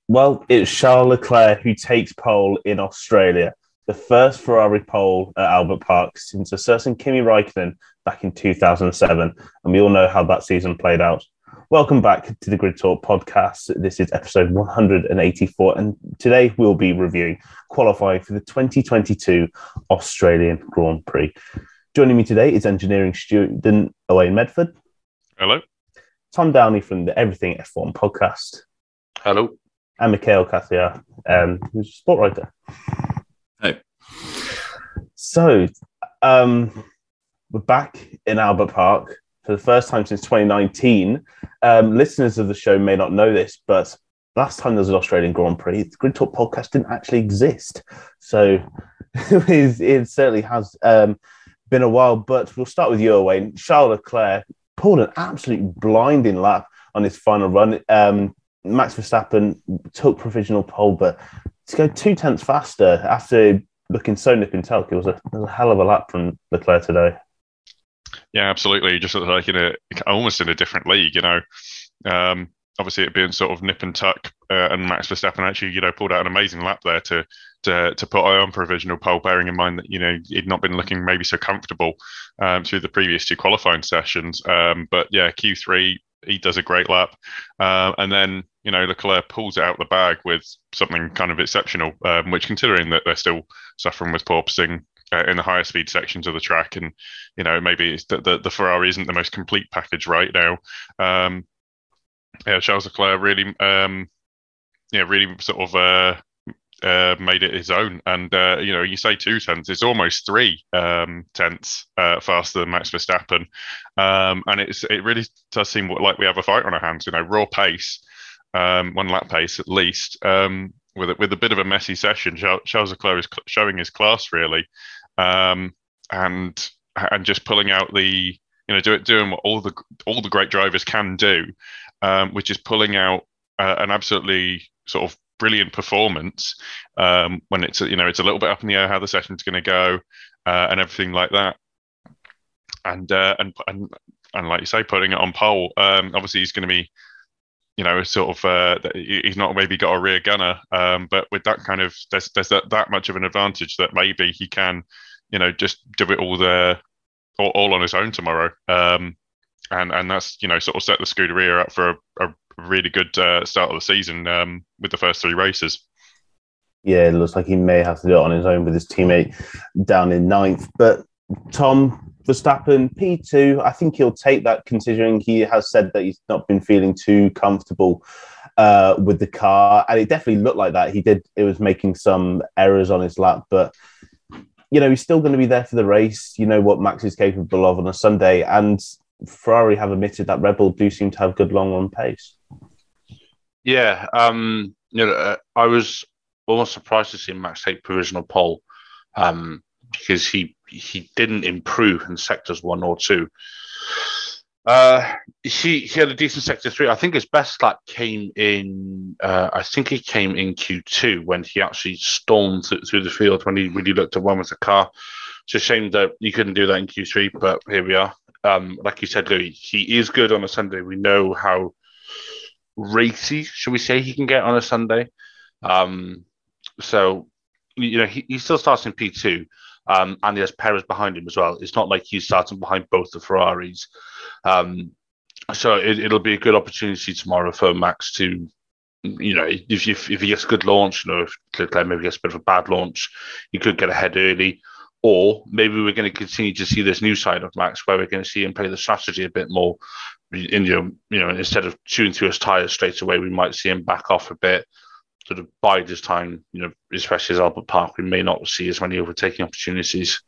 Well, it's Charles Leclerc who takes pole in Australia, the first Ferrari pole at Albert Park since a certain Kimi Raikkonen back in 2007. And we all know how that season played out. Welcome back to the Grid Talk podcast. This is episode 184. And today we'll be reviewing qualifying for the 2022 Australian Grand Prix. Joining me today is engineering student Owain Medford. Hello. Tom Downey from the Everything F1 podcast. Hello. And Mikhail Katia, who's a sport writer. Hey. So, we're back in Albert Park for the first time since 2019. Listeners of the show may not know this, but last time there was an Australian Grand Prix, the Grid Talk podcast didn't actually exist. So, it certainly has been a while, but we'll start with you, Owain. Charles Leclerc pulled an absolute blinding lap on his final run. Max Verstappen took provisional pole, but to go 2/10 faster after looking so nip and tuck, it was a hell of a lap from Leclerc today. Yeah, absolutely. Just like almost in a different league, Obviously, it being sort of nip and tuck, and Max Verstappen actually, pulled out an amazing lap there to put on provisional pole, bearing in mind that he'd not been looking maybe so comfortable through the previous two qualifying sessions. But yeah, Q3. He does a great lap, and then Leclerc pulls it out the bag with something kind of exceptional. Which, considering that they're still suffering with porpoising in the higher speed sections of the track, and maybe it's the Ferrari isn't the most complete package right now. Charles Leclerc really, really sort of made it his own, and you say 2/10, it's almost 3/10 faster than Max Verstappen, and it really does seem like we have a fight on our hands. Raw pace, one lap pace at least, with a bit of a messy session. Charles Leclerc is showing his class really, and just pulling out the doing what all the great drivers can do, which is pulling out an absolutely sort of brilliant performance when it's it's a little bit up in the air how the session's going to go, and everything like that, and like you say, putting it on pole. Obviously, he's going to be sort of he's not maybe got a rear gunner, but with that kind of there's that much of an advantage that maybe he can just do it all on his own tomorrow, and that's sort of set the Scuderia up for a really good start of the season with the first three races. Yeah, it looks like he may have to do it on his own with his teammate down in ninth. But Tom Verstappen, P2, I think he'll take that, considering he has said that he's not been feeling too comfortable with the car. And it definitely looked like that. It was making some errors on his lap, but he's still going to be there for the race. You know what Max is capable of on a Sunday, and Ferrari have admitted that Red Bull do seem to have good long run pace. Yeah, I was almost surprised to see Max take provisional pole, because he didn't improve in sectors 1 or 2. He had a decent sector 3. I think his best lap came in. I think he came in Q2 when he actually stormed through the field when he really looked at one with the car. It's a shame that he couldn't do that in Q3, but here we are. Like you said, Louis, he is good on a Sunday. We know how racy, should we say, he can get on a Sunday. So, he still starts in P2, and he has Perez behind him as well. It's not like he's starting behind both the Ferraris. So it'll be a good opportunity tomorrow for Max to, if he gets a good launch, if Leclerc maybe gets a bit of a bad launch, he could get ahead early. Or maybe we're going to continue to see this new side of Max, where we're going to see him play the strategy a bit more. Instead of chewing through his tires straight away, we might see him back off a bit, sort of bide his time. Especially as Albert Park, we may not see as many overtaking opportunities.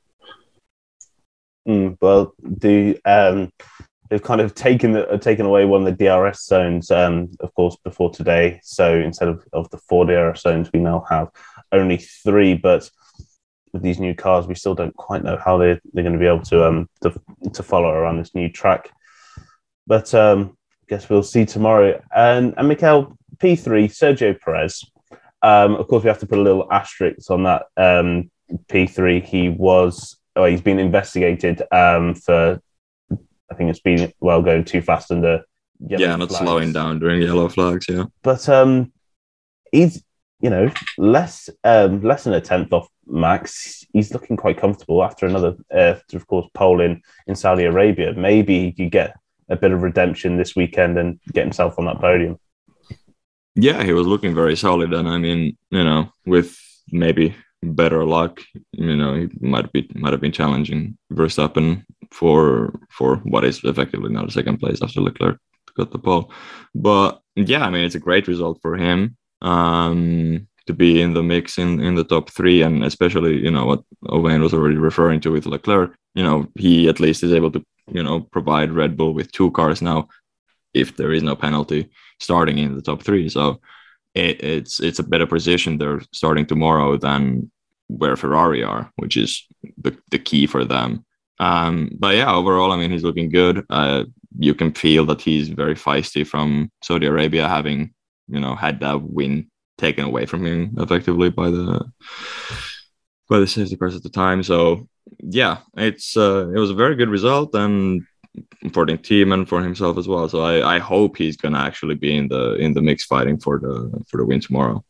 Well, they've kind of taken away one of the DRS zones, of course, before today. So instead of the 4 DRS zones, we now have only 3. But with these new cars, we still don't quite know how they're going to be able to follow around this new track. But I guess we'll see tomorrow. And Mikel, P3, Sergio Perez. Of course, we have to put a little asterisk on that. P3, he's been investigated for, I think it's been going too fast under yellow not flags. slowing down during yellow flags, yeah. But he's, less than a tenth off Max. He's looking quite comfortable after another, of course, pole in Saudi Arabia. Maybe he could get a bit of redemption this weekend and get himself on that podium. Yeah, he was looking very solid, and I mean, with maybe better luck, he might have been challenging Verstappen for what is effectively now the second place after Leclerc got the pole. But yeah, I mean, it's a great result for him to be in the mix in the top three, and especially what Owain was already referring to with Leclerc. He at least is able to provide Red Bull with two cars now, if there is no penalty, starting in the top three. So it's a better position they're starting tomorrow than where Ferrari are, which is the key for them. But yeah, overall, I mean, he's looking good. You can feel that he's very feisty from Saudi Arabia, having had that win taken away from him effectively by the safety cars at the time. So yeah, it was a very good result, and for the team and for himself as well. So I hope he's gonna actually be in the mix fighting for the win tomorrow.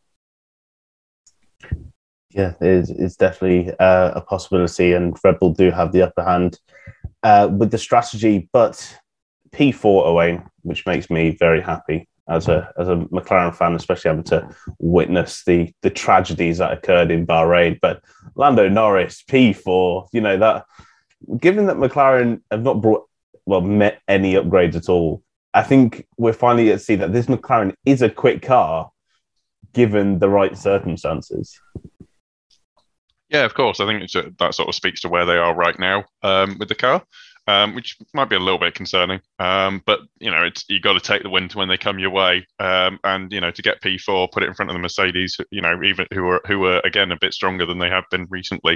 Yeah, it's definitely a possibility, and Red Bull do have the upper hand with the strategy. But P4 Owain, which makes me very happy as a McLaren fan, especially having to witness the tragedies that occurred in Bahrain. But Lando Norris, P4, that given that McLaren have not met any upgrades at all, I think we're finally going to see that this McLaren is a quick car given the right circumstances. Yeah, of course. I think that sort of speaks to where they are right now with the car, which might be a little bit concerning. But you got to take the win when they come your way, and to get P4, put it in front of the Mercedes, even who are again a bit stronger than they have been recently.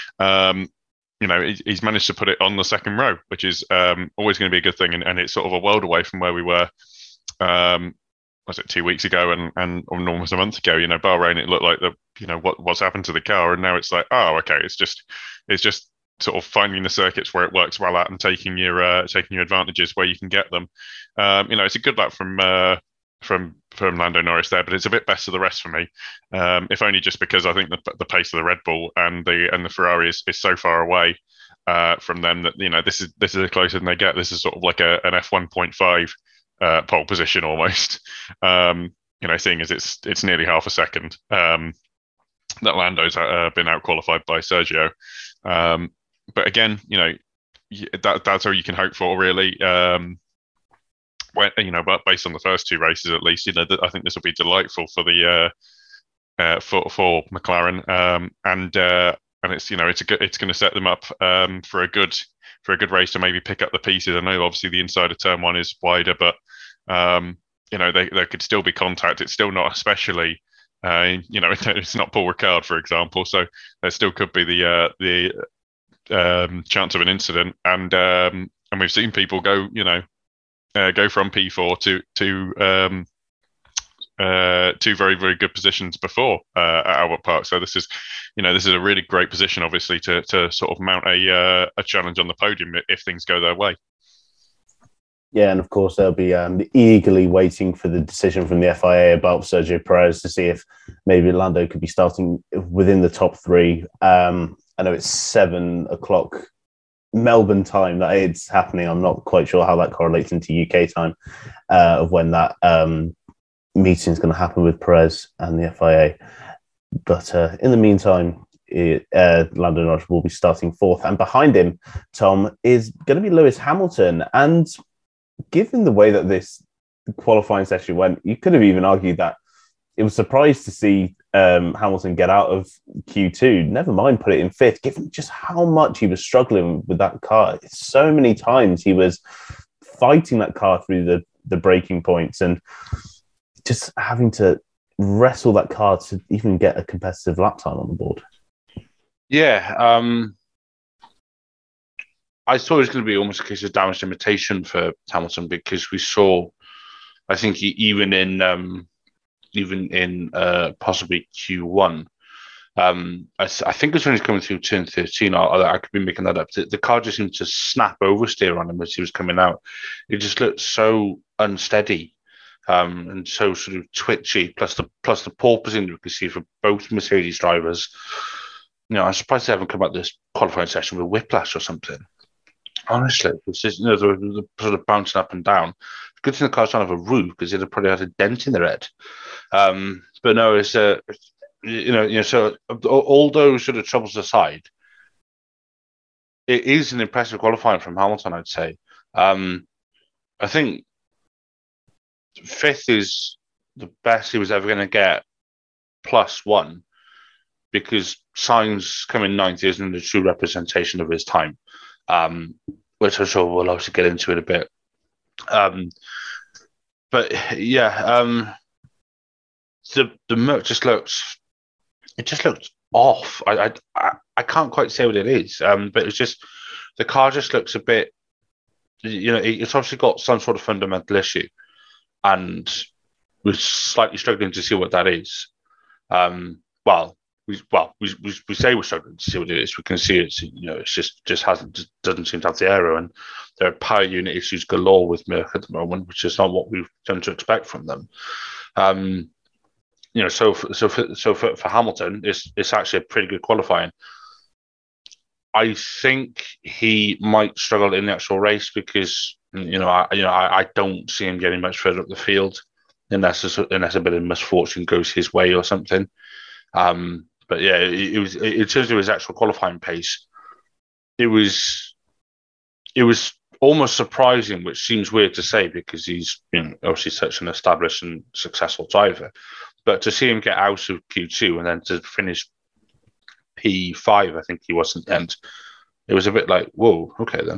He's managed to put it on the second row, which is always going to be a good thing, and it's sort of a world away from where we were. Was it 2 weeks ago and almost a month ago? Bahrain, it looked like what's happened to the car, and now it's like, oh, okay, it's just sort of finding the circuits where it works well at and taking your advantages where you can get them. It's a good luck from Lando Norris there, but it's a bit best of the rest for me, if only just because I think the pace of the Red Bull and the Ferrari is so far away from them that this is as close as they get. This is sort of like an F1.5 pole position almost. Seeing as it's nearly half a second that Lando's been out qualified by Sergio. But again, that's all you can hope for, really. But based on the first two races, at least, I think this will be delightful for the for McLaren, and it's it's going to set them up for a good race to maybe pick up the pieces. I know obviously the inside of turn one is wider, but there could still be contact. It's still not especially. It's not Paul Ricard, for example, so there still could be the chance of an incident, and we've seen people go from P4 to two very, very good positions before at Albert Park. So this is a really great position, obviously, to sort of mount a challenge on the podium if things go their way. Yeah, and of course they'll be eagerly waiting for the decision from the FIA about Sergio Perez to see if maybe Lando could be starting within the top three. I know it's 7 o'clock Melbourne time that it's happening. I'm not quite sure how that correlates into UK time of when that meeting is going to happen with Perez and the FIA. But in the meantime, Lando Norris will be starting fourth, and behind him, Tom, is going to be Lewis Hamilton. And given the way that this qualifying session went, you could have even argued that it was surprised to see Hamilton get out of Q2, never mind put it in fifth, given just how much he was struggling with that car. So many times he was fighting that car through the braking points and just having to wrestle that car to even get a competitive lap time on the board. Yeah, I thought it was going to be almost a case of damage limitation for Hamilton, because we saw, I think, even in possibly Q1, I think it was when he was coming through turn 13. I could be making that up. The car just seemed to snap oversteer on him as he was coming out. It just looked so unsteady. and so sort of twitchy. Plus the porpoising we can see for both Mercedes drivers. I'm surprised they haven't come out this qualifying session with whiplash or something. Honestly, it's just, they're sort of bouncing up and down. Good thing the cars don't have a roof because it'd have probably had a dent in their head. But no, it's so all those sort of troubles aside, it is an impressive qualifying from Hamilton, I'd say. I think fifth is the best he was ever going to get, +1, because Sainz coming ninth isn't a true representation of his time, which I'm sure we'll obviously get into in a bit. But yeah, the Merc just looks off. I can't quite say what it is, but it's just the car just looks a bit. It's obviously got some sort of fundamental issue, and we're slightly struggling to see what that is. We say we're struggling to see what it is. We can see it's it doesn't seem to have the aero, and there are power unit issues galore with Merc at the moment, which is not what we've come to expect from them. So for Hamilton, it's actually a pretty good qualifying. I think he might struggle in the actual race because I don't see him getting much further up the field unless a bit of misfortune goes his way or something. But yeah, it was in terms of his actual qualifying pace, it was almost surprising, which seems weird to say because he's obviously such an established and successful driver. But to see him get out of Q2 and then to finish P5, I think he was in the end, it was a bit like, whoa, okay then.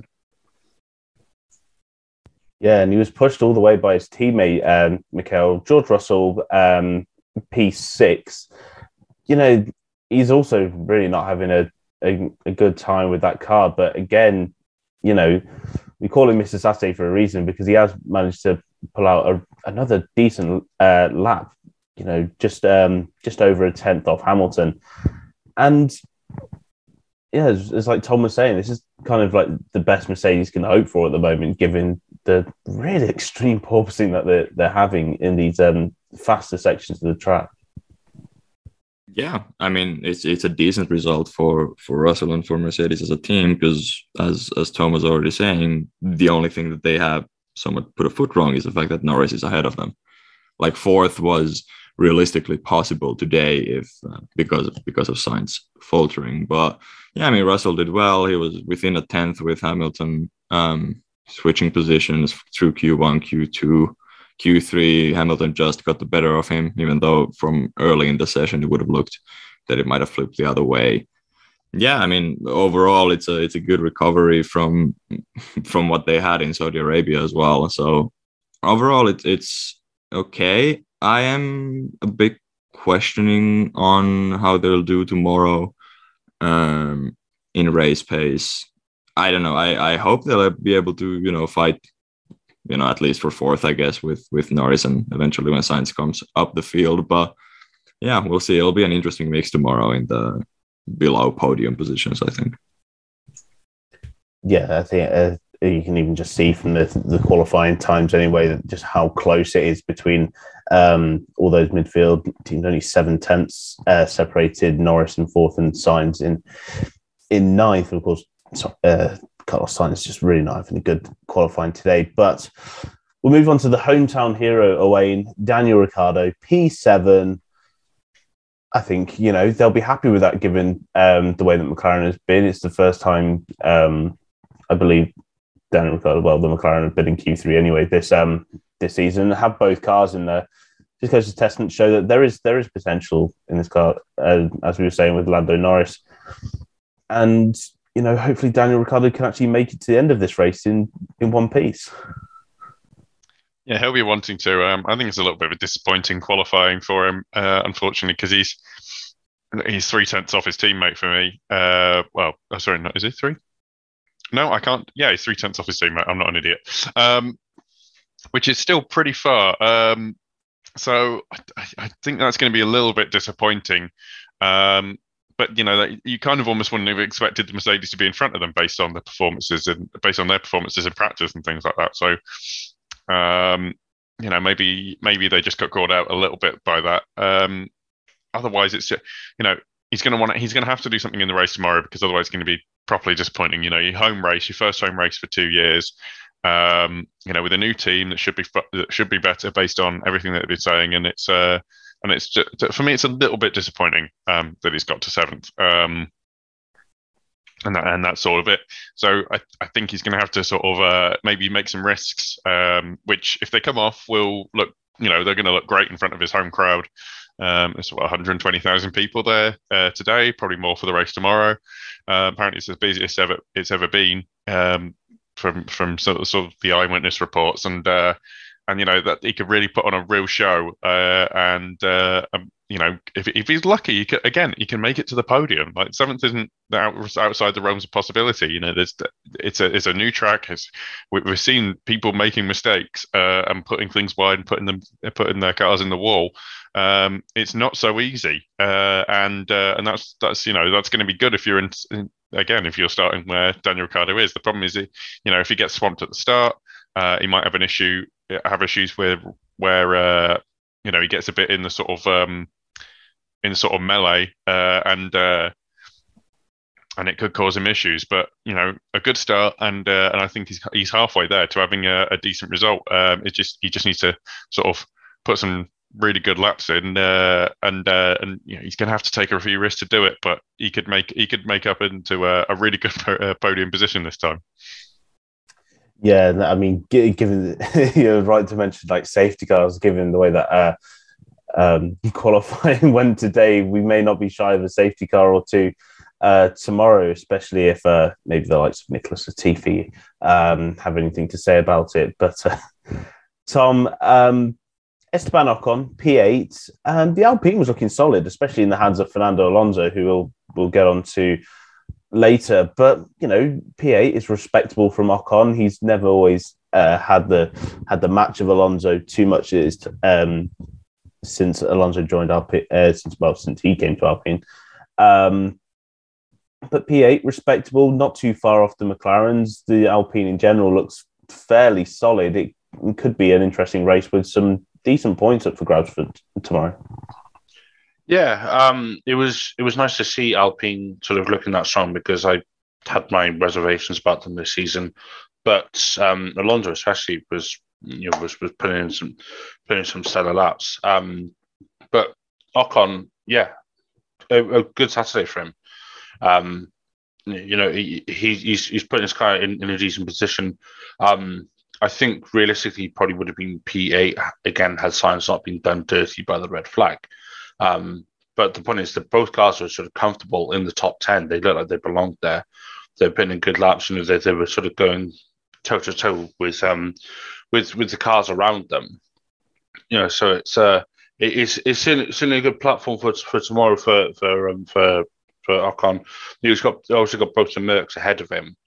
Yeah, and he was pushed all the way by his teammate, Michael George Russell, P6. He's also really not having a good time with that car. But again, we call him Mr. Saturday for a reason because he has managed to pull out another decent lap. Just over a tenth off Hamilton. And yeah, it's like Tom was saying, this is kind of like the best Mercedes can hope for at the moment, given the really extreme porpoising that they're having in these faster sections of the track. Yeah, I mean, it's a decent result for Russell and for Mercedes as a team because, as Tom was already saying, the only thing that they have somewhat put a foot wrong is the fact that Norris is ahead of them. Like fourth was realistically possible today if because of Sainz faltering. But yeah, I mean, Russell did well. He was within a tenth with Hamilton, switching positions through Q1, Q2, Q3. Hamilton just got the better of him, even though from early in the session it would have looked that it might have flipped the other way. Yeah, I mean, overall it's a good recovery from what they had in Saudi Arabia as well. So overall it's okay. I am a bit questioning on how they'll do tomorrow in race pace. I don't know. I hope they'll be able to, fight, at least for fourth, I guess, with Norris and eventually when Sainz comes up the field. But yeah, we'll see. It'll be an interesting mix tomorrow in the below podium positions, I think. Yeah, I think you can even just see from the qualifying times anyway, that just how close it is between all those midfield teams. Only 7 tenths separated Norris in fourth and Sainz in ninth. Of course, Carlos Sainz is just really not having a good qualifying today. But we'll move on to the hometown hero, Owain, Daniel Ricciardo, P7. I think, they'll be happy with that given the way that McLaren has been. It's the first time, I believe, Daniel Ricciardo, the McLaren have been in Q3 anyway this season. Have both cars in there. Just goes to testament show that there is potential in this car, as we were saying with Lando Norris. And, hopefully Daniel Ricciardo can actually make it to the end of this race in one piece. Yeah, he'll be wanting to. I think it's a little bit of a disappointing qualifying for him, unfortunately, because he's 3 tenths off his teammate for me. Is he 3? No, I can't. Yeah, he's 3 tenths off his teammate. I'm not an idiot. Which is still pretty far. So I think that's going to be a little bit disappointing. But you kind of almost wouldn't have expected the Mercedes to be in front of them based on their performances in practice and things like that. So maybe they just got caught out a little bit by that. Otherwise, it's just, he's going to have to do something in the race tomorrow, because otherwise it's going to be properly disappointing. Your home race, your first home race for 2 years, with a new team that should be better based on everything that they've been saying, and it's just, for me, it's a little bit disappointing that he's got to seventh. And that's all of it. So I think he's going to have to sort of maybe make some risks, which, if they come off, will look, they're going to look great in front of his home crowd. There's 120,000 people there today, probably more for the race tomorrow. Apparently, it's as busy as it's ever been, from sort of the eyewitness reports, and that he could really put on a real show. If he's lucky, he can make it to the podium. Like, seventh isn't outside the realms of possibility. It's a new track. We've seen people making mistakes and putting things wide and putting their cars in the wall. It's not so easy, and that's going to be good if you're if you're starting where Daniel Ricciardo is. The problem is, if he gets swamped at the start, he might have issues where he gets a bit in the sort of melee, and it could cause him issues. But a good start, and I think he's halfway there to having a decent result. He just needs to sort of put some really good laps in, and he's going to have to take a few risks to do it. But he could make up into a really good podium position this time. Yeah, I mean, given you're right to mention like safety cars, given the way that qualifying went today, we may not be shy of a safety car or two tomorrow, especially if maybe the likes of Nicholas Latifi have anything to say about it. But Tom, Esteban Ocon, P8, the Alpine was looking solid, especially in the hands of Fernando Alonso, who we'll get on to later. But P8 is respectable from Ocon. He's never always had the match of Alonso too much. Since Alonso joined Alpine, since he came to Alpine. But P8 respectable, not too far off the McLarens. The Alpine in general looks fairly solid. It could be an interesting race with some decent points up for grabs for tomorrow. Yeah, it was nice to see Alpine sort of looking that strong, because I had my reservations about them this season, but Alonso especially was putting in some stellar laps. But Ocon, yeah, a good Saturday for him. He's putting his car in a decent position. I think realistically, he probably would have been P8 again had Sainz not been done dirty by the red flag. But the point is that both cars were sort of comfortable in the top 10. They looked like they belonged there. They've been in good laps. They were sort of going toe to toe with the cars around them. So it's certainly a good platform for tomorrow for Ocon. He's also got both the Mercs ahead of him.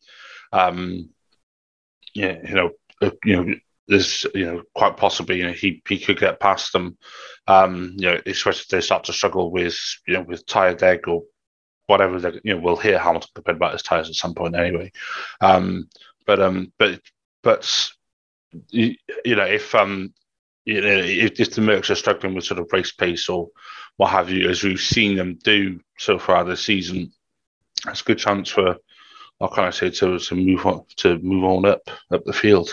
There's quite possibly he could get past them. Especially if they start to struggle with tire deg or whatever. We'll hear Hamilton complain about his tires at some point anyway. But if the Mercs are struggling with sort of race pace or what have you, as we've seen them do so far this season, it's a good chance for, what can I say, to move on up the field.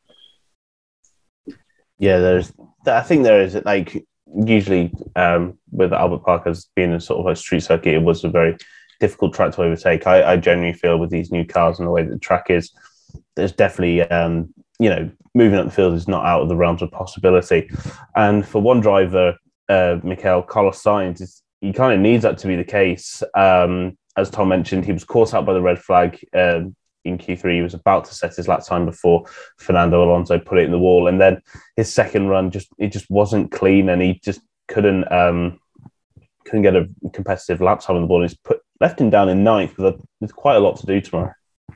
Yeah, I think there is, like, usually with Albert Park as being a sort of a street circuit, it was a very difficult track to overtake. I genuinely feel with these new cars and the way that the track is, there's definitely, moving up the field is not out of the realms of possibility. And for one driver, Carlos Sainz, he kind of needs that to be the case. As Tom mentioned, he was caught out by the red flag in Q3. He was about to set his lap time before Fernando Alonso put it in the wall. And then his second run, just wasn't clean, and he just couldn't get a competitive lap time on the ball. He's left him down in ninth with quite a lot to do tomorrow.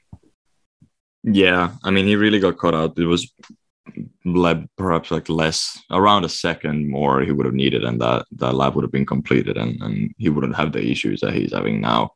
Yeah, I mean, he really got caught out. It was perhaps like around a second more he would have needed, and that lap would have been completed, and he wouldn't have the issues that he's having now.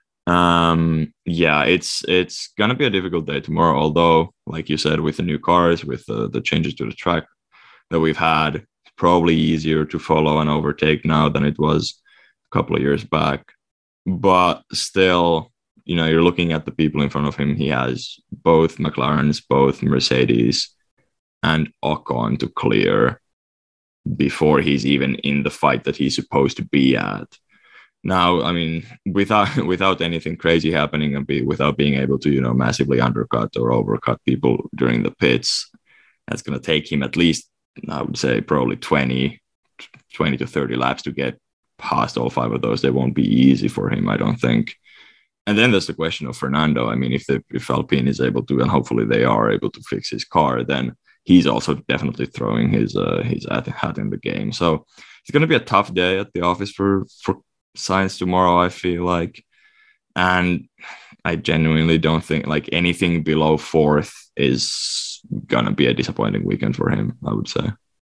It's gonna be a difficult day tomorrow, although, like you said, with the new cars, with the changes to the track, that we've had. Probably easier to follow and overtake now than it was a couple of years back. But still, you're looking at the people in front of him. He has both McLarens, both Mercedes, and Ocon to clear before he's even in the fight that he's supposed to be at. Now, I mean, without anything crazy happening and without being able to, massively undercut or overcut people during the pits, that's going to take him at least, I would say, probably 20 to 30 laps to get past all 5 of those. They won't be easy for him, I don't think. And then there's the question of Fernando. I mean, if Alpine is able to, and hopefully they are able to fix his car, then he's also definitely throwing his hat in the game. So it's going to be a tough day at the office for Sainz tomorrow, I feel like. And I genuinely don't think like anything below 4th is going to be a disappointing weekend for him, I would say.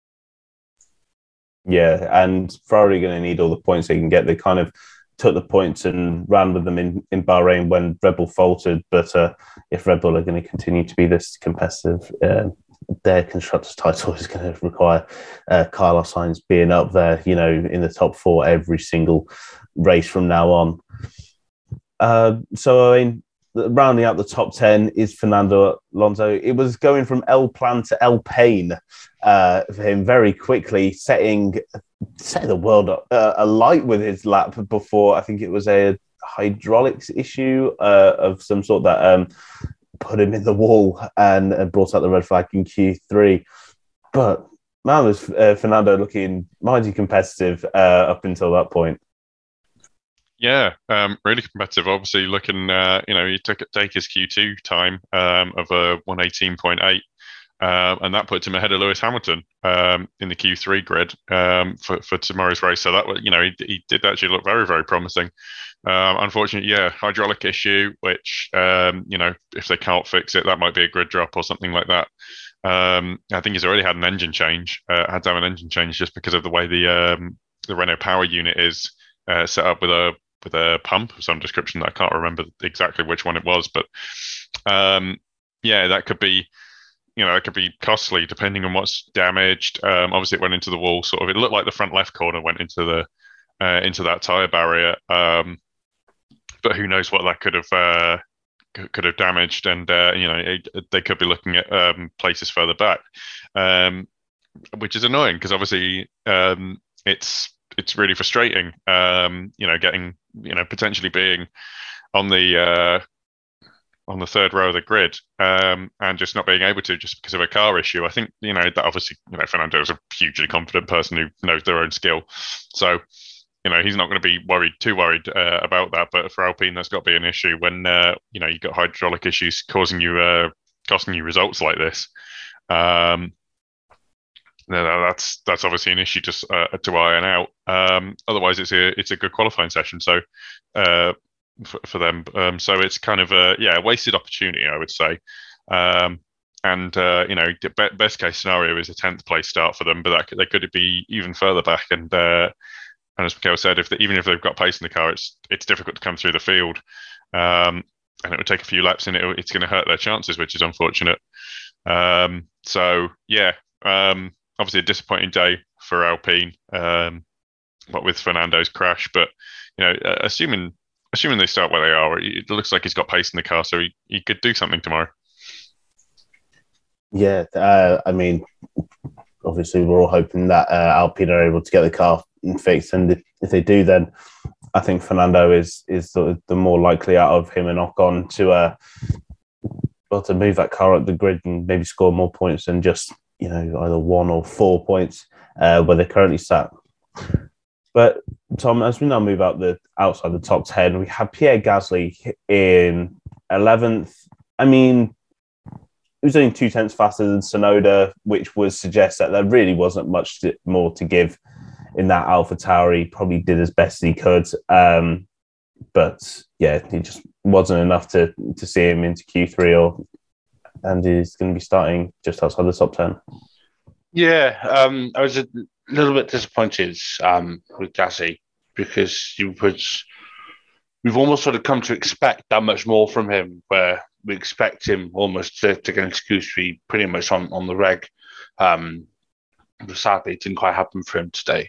Yeah, and Ferrari going to need all the points they can get. They kind of took the points and ran with them in Bahrain when Red Bull faltered. But if Red Bull are going to continue to be this competitive, their constructors' title is going to require Carlos Sainz being up there, in the top 4 every single race from now on. So, I mean, rounding out the top 10 is Fernando Alonso. It was going from El Plan to El Pain for him very quickly, setting the world alight with his lap before. I think it was a hydraulics issue of some sort that put him in the wall and brought out the red flag in Q3. But man, was Fernando looking mighty competitive up until that point. Yeah, really competitive. Obviously, looking, he take his Q2 time of 1:18.8, and that puts him ahead of Lewis Hamilton in the Q3 grid for tomorrow's race. So that was, he did actually look very, very promising. Unfortunately, hydraulic issue, which if they can't fix it, that might be a grid drop or something like that. I think he's already had an engine change. Had to have an engine change just because of the way the Renault power unit is set up with a pump of some description that I can't remember exactly which one it was, but that could be, it could be costly depending on what's damaged. Obviously, it went into the wall. Sort of, it looked like the front left corner went into that tire barrier, but who knows what that could have damaged, and they could be looking at places further back, which is annoying because obviously it's really frustrating, getting, potentially being on the 3rd row of the grid, and just not being able to just because of a car issue. I think, that obviously, Fernando is a hugely confident person who knows their own skill. So, he's not going to be too worried about that. But for Alpine, that's got to be an issue when, you've got hydraulic issues costing you results like this. No, that's obviously an issue to iron out. Otherwise, it's a good qualifying session. So for them, so it's kind of a wasted opportunity, I would say. Best case scenario is a 10th place start for them, but they could be even further back. And as Mikhail said, even if they've got pace in the car, it's difficult to come through the field, and it would take a few laps, and it's going to hurt their chances, which is unfortunate. Obviously a disappointing day for Alpine, what with Fernando's crash. But assuming they start where they are, it looks like he's got pace in the car, so he could do something tomorrow. Yeah, I mean, obviously we're all hoping that Alpine are able to get the car fixed, and if they do, then I think Fernando is the more likely out of him and Ocon to move that car up the grid and maybe score more points than just either 1 or 4 points where they're currently sat. But Tom, as we now move outside the top 10, we have Pierre Gasly in 11th. I mean, he was only 0.2 faster than Tsunoda, which would suggest that there really wasn't much more to give in that AlphaTauri. He probably did as best he could. But yeah, it just wasn't enough to see him into Q3 and he's going to be starting just outside the top 10. Yeah, I was a little bit disappointed with Gasly because we've almost sort of come to expect that much more from him, where we expect him almost to get into Q3 pretty much on the reg. But sadly, it didn't quite happen for him today.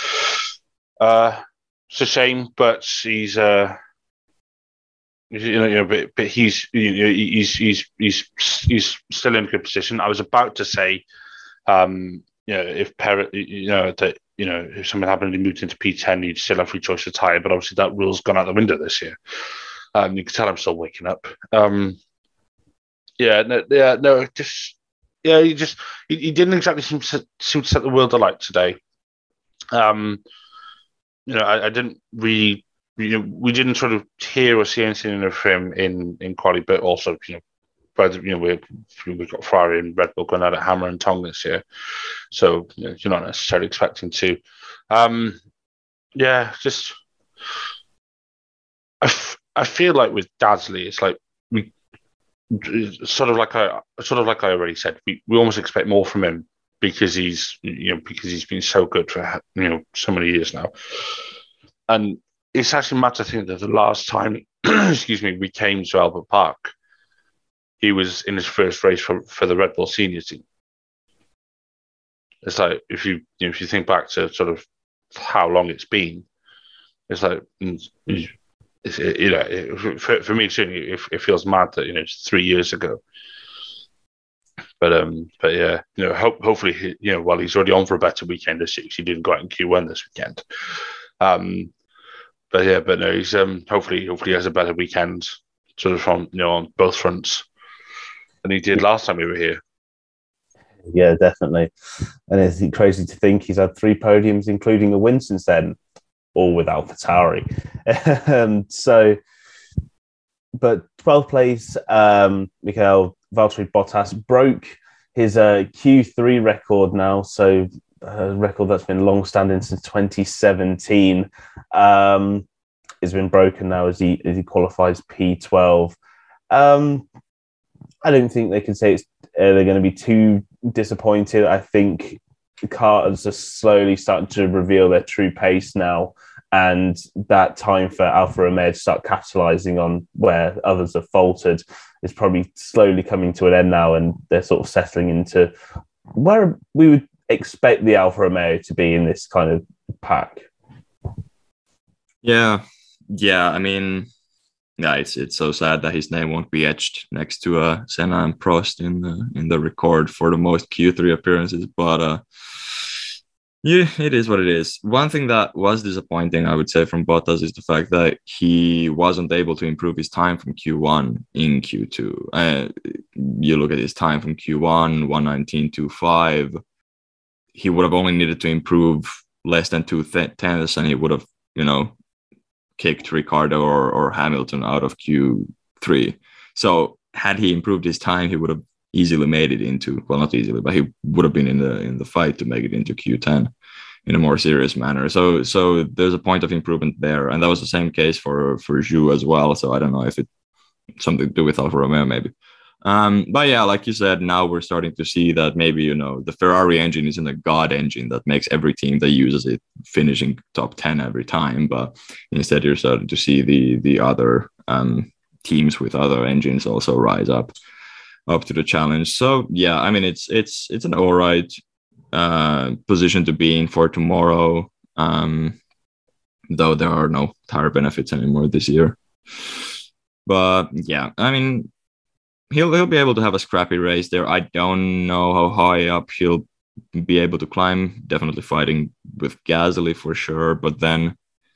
It's a shame, but he's but he's still in a good position. I was about to say, if Perez, if something happened and he moved into P10, he'd still have free choice to tire. But obviously, that rule's gone out the window this year. You can tell I'm still waking up. He didn't exactly seem to set the world alight today. I didn't really, we didn't sort of hear or see anything of him in quality, but also, we've got Ferrari and Red Bull going out at hammer and tong this year, so you're not necessarily expecting to. I feel like with Gasly, it's like we sort of like I already said, we almost expect more from him because he's been so good for so many years now, and it's actually mad to think that the last time we came to Albert Park, he was in his first race for the Red Bull senior team. It's like if you think back to sort of how long it's been, it's like for me certainly it feels mad that it's 3 years ago. But yeah, hopefully while he's already on for a better weekend this year, he didn't go out in Q1 this weekend. But no, he's hopefully he has a better weekend sort of from on both fronts than he did last time we were here. Yeah, definitely. And it's crazy to think he's had 3 podiums, including a win since then, all with AlphaTauri. But 12th place, Michael Valtteri Bottas broke his Q3 record now, so a record that's been long-standing since 2017. Has been broken now as he qualifies P12. I don't think they can say they're going to be too disappointed. I think the cars are slowly starting to reveal their true pace now, and that time for Alfa Romeo to start capitalising on where others have faltered is probably slowly coming to an end now, and they're sort of settling into where we would expect the Alfa Romeo to be in this kind of pack. Yeah. I mean, yeah, it's so sad that his name won't be etched next to Senna and Prost in the record for the most Q3 appearances, but yeah, it is what it is. One thing that was disappointing, I would say, from Bottas is the fact that he wasn't able to improve his time from Q1 in Q2. You look at his time from Q1, 1:19.25. He would have only needed to improve less than 2/10, and he would have, kicked Ricciardo or Hamilton out of Q3. So had he improved his time, he would have easily made it into, well, not easily, but he would have been in the fight to make it into Q10 in a more serious manner. So there's a point of improvement there, and that was the same case for Zhou as well. So I don't know if it's something to do with Alfa Romeo maybe. But yeah, like you said, now we're starting to see that maybe, the Ferrari engine isn't a god engine that makes every team that uses it finishing top 10 every time. But instead, you're starting to see the other teams with other engines also rise up to the challenge. So yeah, I mean, it's an all right position to be in for tomorrow, though there are no tire benefits anymore this year. But yeah, I mean, he'll be able to have a scrappy race there. I don't know how high up he'll be able to climb. Definitely fighting with Gasly for sure. But then,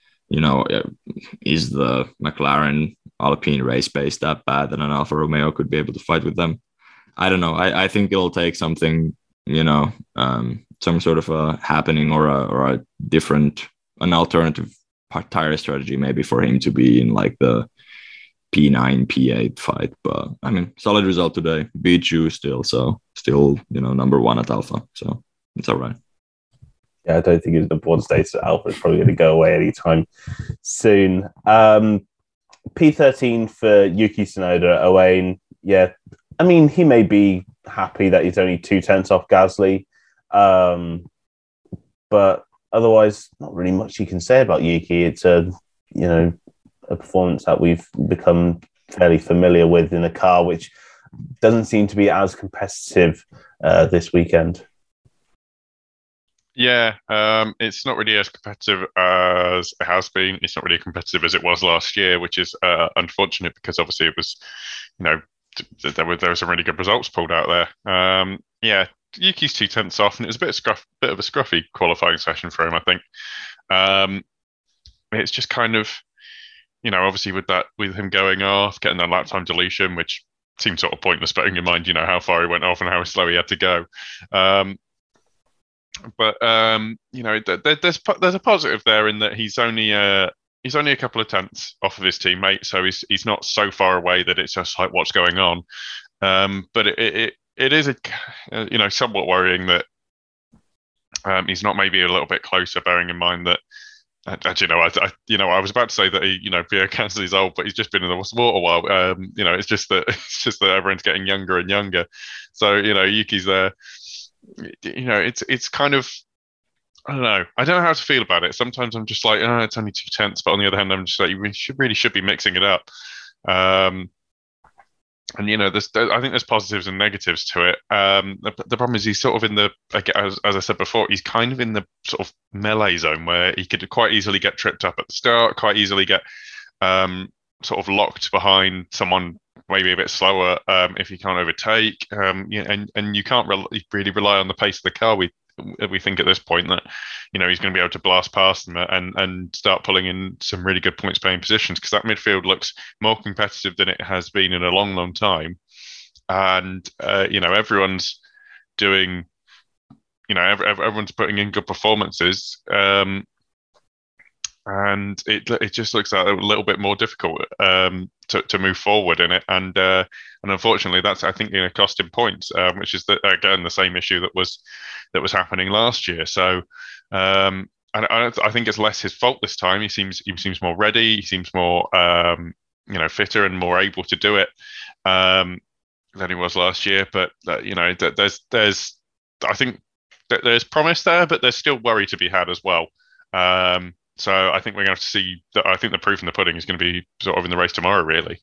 is the McLaren Alpine race pace that bad that an Alfa Romeo could be able to fight with them? I don't know. I think it'll take something, some sort of a happening or a different, an alternative tire strategy maybe for him to be in like the P9, P8 fight. But I mean, solid result today. Beat you still number 1 at Alpha. So it's all right. Yeah, I don't think it's the important status at Alpha is probably going to go away anytime soon. P13 for Yuki Tsunoda at Owain. Yeah, I mean, he may be happy that he's only 2/10 off Gasly. But otherwise, not really much you can say about Yuki. It's a performance that we've become fairly familiar with in a car, which doesn't seem to be as competitive this weekend. Yeah, it's not really as competitive as it has been. It's not really competitive as it was last year, which is unfortunate because obviously it was, you know, there were some really good results pulled out there. Yeah, Yuki's 2/10 off, and it was bit of a scruffy qualifying session for him, I think. Um, it's just kind of, obviously with him going off, getting that lap time deletion, which seemed sort of pointless, bearing in mind, how far he went off and how slow he had to go. But there's a positive there in that he's only a couple of tenths off of his teammate, so he's not so far away that it's just like what's going on. But it is somewhat worrying that he's not maybe a little bit closer, bearing in mind that. Actually, no, I was about to say that Pierre Gasly is old, but he's just been in the sport a while. It's just that everyone's getting younger and younger. So Yuki's there. It's kind of, I don't know. I don't know how to feel about it. Sometimes I'm just like, oh, it's only 2/10, but on the other hand, I'm just like, you really should be mixing it up. And I think there's positives and negatives to it. The problem is he's sort of in the, as I said before, he's kind of in the sort of melee zone where he could quite easily get tripped up at the start, quite easily get sort of locked behind someone maybe a bit slower if he can't overtake. And you can't really rely on the pace of the car. We think at this point that he's going to be able to blast past them and start pulling in some really good points paying positions, because that midfield looks more competitive than it has been in a long time, and everyone's doing everyone's putting in good performances, and it just looks like a little bit more difficult to move forward in it, and unfortunately that's, I think, cost him points, which is again the same issue that was happening last year. So I think it's less his fault this time. He seems more ready. He seems more fitter and more able to do it than he was last year. But there's I think that there's promise there, but there's still worry to be had as well. So I think we're going to have to see that. I think the proof in the pudding is going to be sort of in the race tomorrow, really.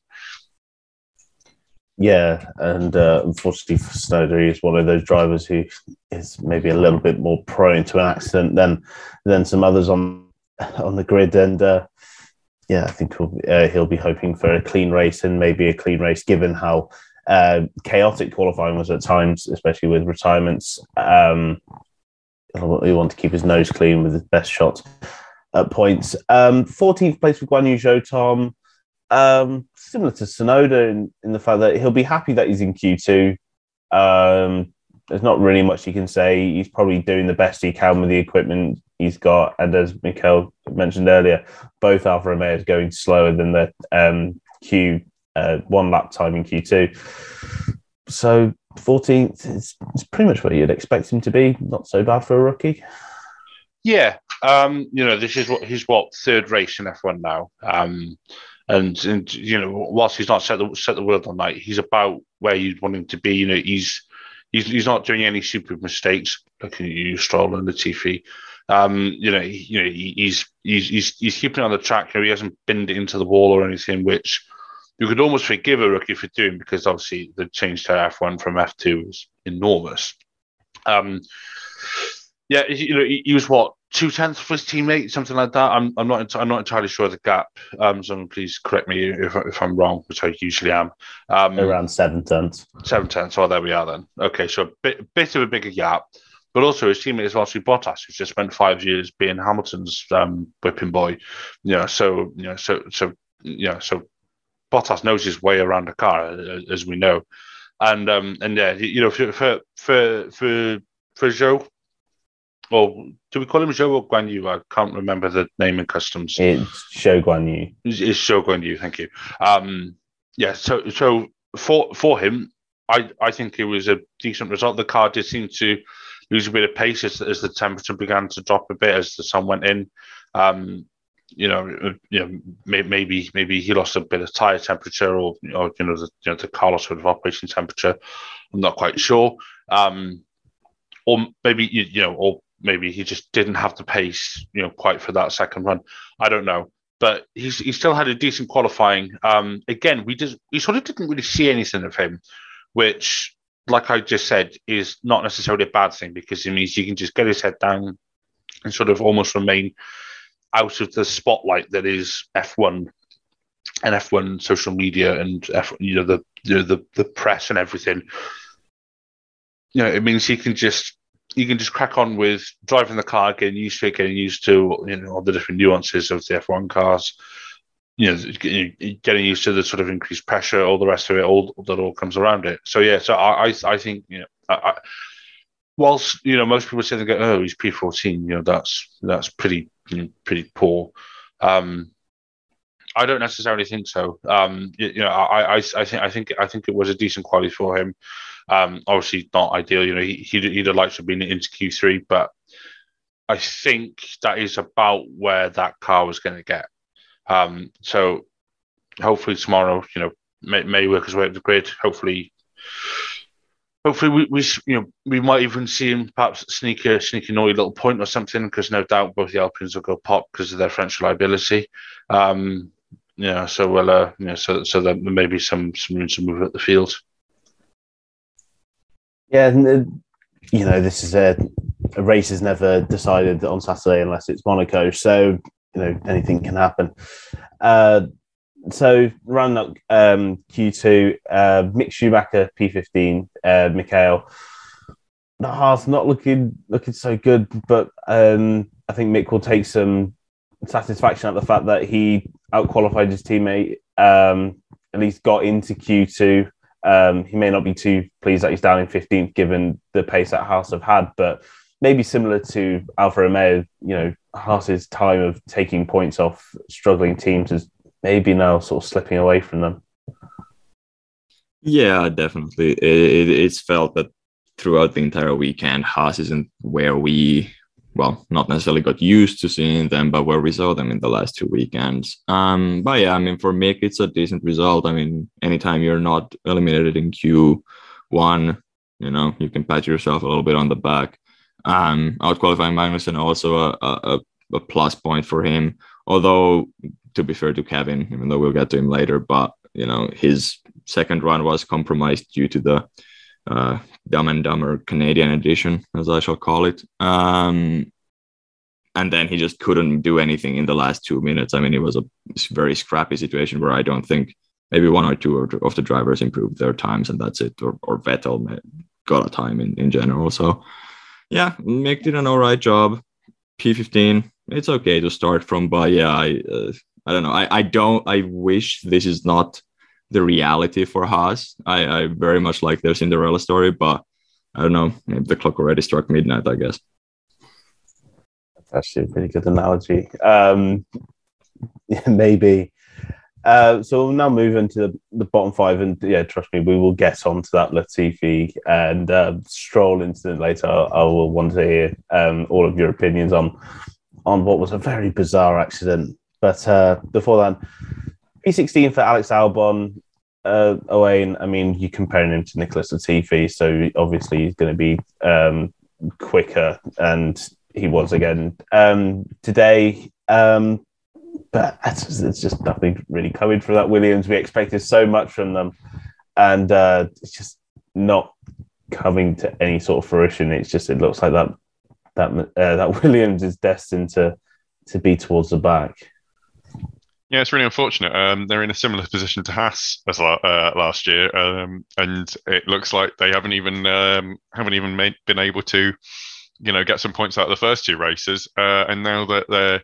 Yeah, and unfortunately for Tsunoda, he's one of those drivers who is maybe a little bit more prone to an accident than some others on the grid. And I think he'll be hoping for a clean race, and maybe a clean race given how chaotic qualifying was at times, especially with retirements. He'll want to keep his nose clean with his best shot at points. 14th place with Guan Yu Zhou, Tom. Similar to Tsunoda in the fact that he'll be happy that he's in Q2. There's not really much he can say. He's probably doing the best he can with the equipment he's got. And as Mikel mentioned earlier, both Alfa Romeos going slower than the Q1 lap time in Q2. So 14th is pretty much where you'd expect him to be. Not so bad for a rookie. Yeah. This is his third race in F1 now. And whilst he's not set the world on night, he's about where you'd want him to be. He's not doing any stupid mistakes. Looking at you, Stroll and Latifi. He's keeping it on the track. He hasn't binned it into the wall or anything, which you could almost forgive a rookie for doing, because obviously the change to F1 from F2 was enormous. He was 2/10 for his teammate, something like that. I'm not entirely sure of the gap. Someone please correct me if I'm wrong, which I usually am. Around 7/10. 7/10. Oh, there we are then. Okay, so a bit of a bigger gap, but also his teammate is Valtteri Bottas, who's just spent 5 years being Hamilton's whipping boy. So Bottas knows his way around a car, as we know, and for Zhou. Or do we call him Zhou or Guan Yu? I can't remember the name in customs. It's Zhou Guan Yu. It's Zhou Guan Yu, thank you. So for him, I think it was a decent result. The car did seem to lose a bit of pace as the temperature began to drop a bit as the sun went in. Maybe he lost a bit of tire temperature, or the car lost a bit of operation temperature. I'm not quite sure. Or maybe he just didn't have the pace, quite for that second run. I don't know, but he still had a decent qualifying. Again, we sort of didn't really see anything of him, which like I just said, is not necessarily a bad thing, because it means you can just get his head down and sort of almost remain out of the spotlight that is F1 and F1 social media and the press and everything. It means you can just crack on with driving the car, getting used to it, getting used to all the different nuances of the F1 cars. Getting used to the sort of increased pressure, all the rest of it, all that all comes around it. So yeah, so I think whilst most people say they go, oh, he's P14, that's pretty poor. I don't necessarily think so. I think it was a decent quality for him. Obviously not ideal. He'd have liked to have been into Q3, but I think that is about where that car was going to get. So hopefully tomorrow, may work his way up the grid. Hopefully we might even see him perhaps sneak a naughty little point or something, because no doubt both the Alpines will go pop because of their French reliability. So we'll so there may be some room to move up the field. Yeah, this is a race is never decided on Saturday unless it's Monaco. So anything can happen. So rounding up Q2, Mick Schumacher P15, Mikhail. The Haas not looking so good, but I think Mick will take some satisfaction at the fact that he outqualified his teammate, at least got into Q2. He may not be too pleased that he's down in 15th given the pace that Haas have had, but maybe similar to Alfa Romeo, Haas's time of taking points off struggling teams is maybe now sort of slipping away from them. Yeah, definitely. It's felt that throughout the entire weekend, Haas isn't where we, not necessarily got used to seeing them, but where we saw them in the last 2 weekends. But yeah, for Mick, it's a decent result. Anytime you're not eliminated in Q1, you can pat yourself a little bit on the back. Outqualifying Magnussen also a plus point for him. Although, to be fair to Kevin, even though we'll get to him later, but his second run was compromised due to the Dumb and Dumber Canadian edition, as I shall call it. And then he just couldn't do anything in the last 2 minutes. It was a very scrappy situation where I don't think maybe one or two of the drivers improved their times, and that's it. Or Vettel got a time in general. So yeah, Mick did an all right job. P15, it's okay to start from, but yeah, I don't know. I wish this is not the reality for Haas. I very much like their Cinderella story, but I don't know. Maybe the clock already struck midnight, I guess. That's actually a pretty good analogy. Maybe. So we'll now move into the bottom five, and yeah, trust me, we will get onto that Latifi and Stroll incident later. I will want to hear all of your opinions on what was a very bizarre accident. But before that, P16 for Alex Albon. Owain, you're comparing him to Nicholas Latifi, so obviously he's going to be quicker, and he was again today. But it's just nothing really coming from that Williams. We expected so much from them, and it's just not coming to any sort of fruition. It looks like that Williams is destined to be towards the back. Yeah, it's really unfortunate. They're in a similar position to Haas as last year, and it looks like they haven't even been able to, get some points out of the first two races. And now that they're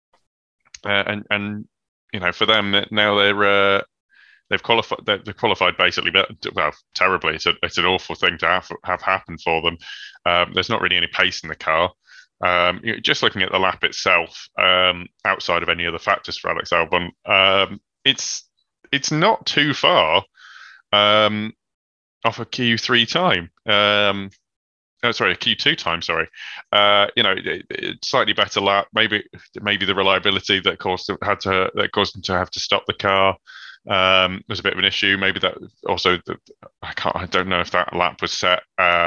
for them now they've qualified. They've qualified basically, terribly. It's an awful thing to have happen for them. There's not really any pace in the car. Just looking at the lap itself, outside of any other factors for Alex Albon, it's not too far off a Q3 time. A Q2 time. Sorry, slightly better lap. Maybe the reliability that caused them to have to stop the car was a bit of an issue. Maybe that also I don't know if that lap was set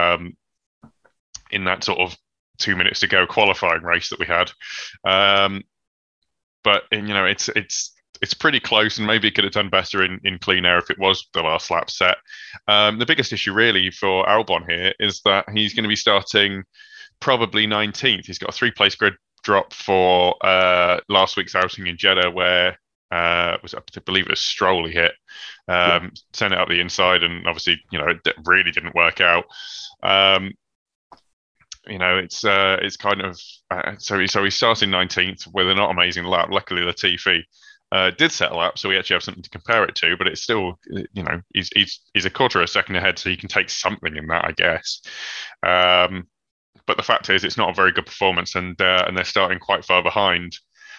in that sort of 2 minutes to go qualifying race that we had. But it's it's pretty close, and maybe it could have done better in clean air if it was the last lap set. The biggest issue really for Albon here is that he's going to be starting probably 19th. He's got a 3-place grid drop for last week's outing in Jeddah, where I believe it was Stroll he hit, sent it up the inside, and obviously it really didn't work out. It's kind of so he's starting 19th with a not amazing lap. Luckily, Latifi did set a lap, so we actually have something to compare it to. But it's still, he's a quarter of a second ahead, so you can take something in that, I guess. But the fact is, it's not a very good performance, and they're starting quite far behind.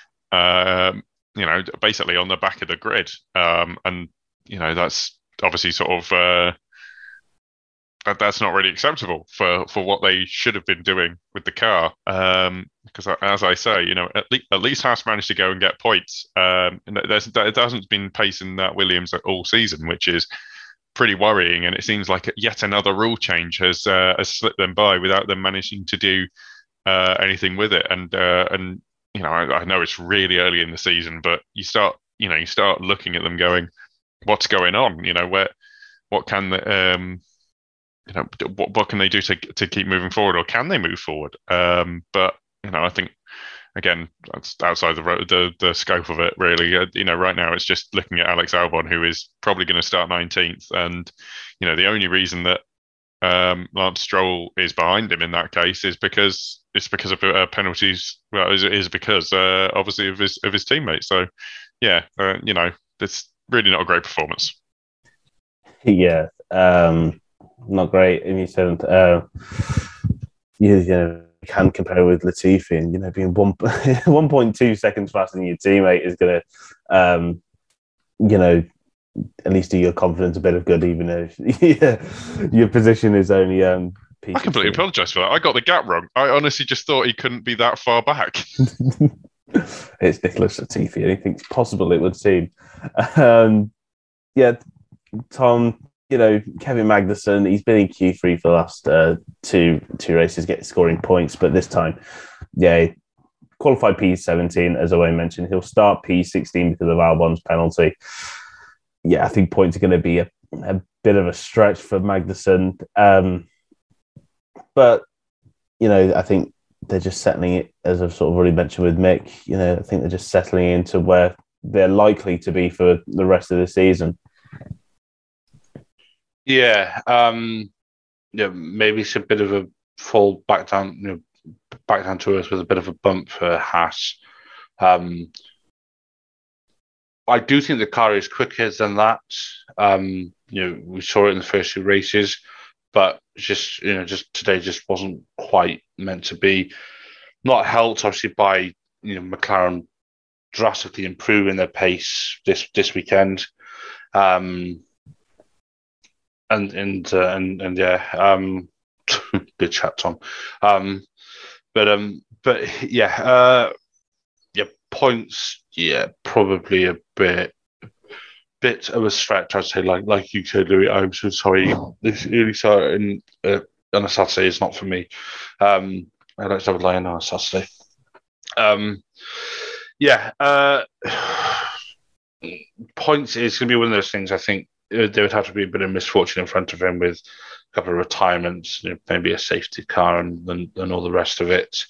Basically on the back of the grid, and that's obviously sort of. That's not really acceptable for what they should have been doing with the car. Because as I say, at least Haas managed to go and get points. It hasn't been pace in that Williams all season, which is pretty worrying. And it seems like yet another rule change has slipped them by without them managing to do anything with it. And I know it's really early in the season, but you start looking at them going, what's going on? What can the what can they do to keep moving forward, or can they move forward? But I think again that's outside the scope of it really. Right now it's just looking at Alex Albon, who is probably going to start 19th, and the only reason that Lance Stroll is behind him in that case is because of penalties. Well, is because obviously of his teammates. So yeah, it's really not a great performance. Yeah. Not great. And you said you can compare with Latifi, and being 1.2 seconds faster than your teammate is going to at least do your confidence a bit of good, even if your position is only I completely apologise for that. I got the gap wrong. I honestly just thought he couldn't be that far back. It's Nicholas Latifi. Anything's possible, it would seem. Tom, Kevin Magnussen, he's been in Q3 for the last two races, scoring points, but this time, qualified P17, as Owen mentioned. He'll start P16 because of Albon's penalty. Yeah, I think points are going to be a bit of a stretch for Magnussen. But, I think they're just settling it, as I've sort of already mentioned with Mick. I think they're just settling into where they're likely to be for the rest of the season. Yeah, maybe it's a bit of a fall back down, back down to earth with a bit of a bump for Haas. I do think the car is quicker than that. We saw it in the first 2 races, but just today just wasn't quite meant to be. Not helped obviously by McLaren drastically improving their pace this weekend. And good chat, Tom. Points. Yeah, probably a bit of a stretch. I'd say, like you said, Louis. I'm so sorry. This early start on a Saturday is not for me. I like to have a lie-in on a Saturday. Points is going to be one of those things. I think there would have to be a bit of misfortune in front of him with a couple of retirements, maybe a safety car and all the rest of it.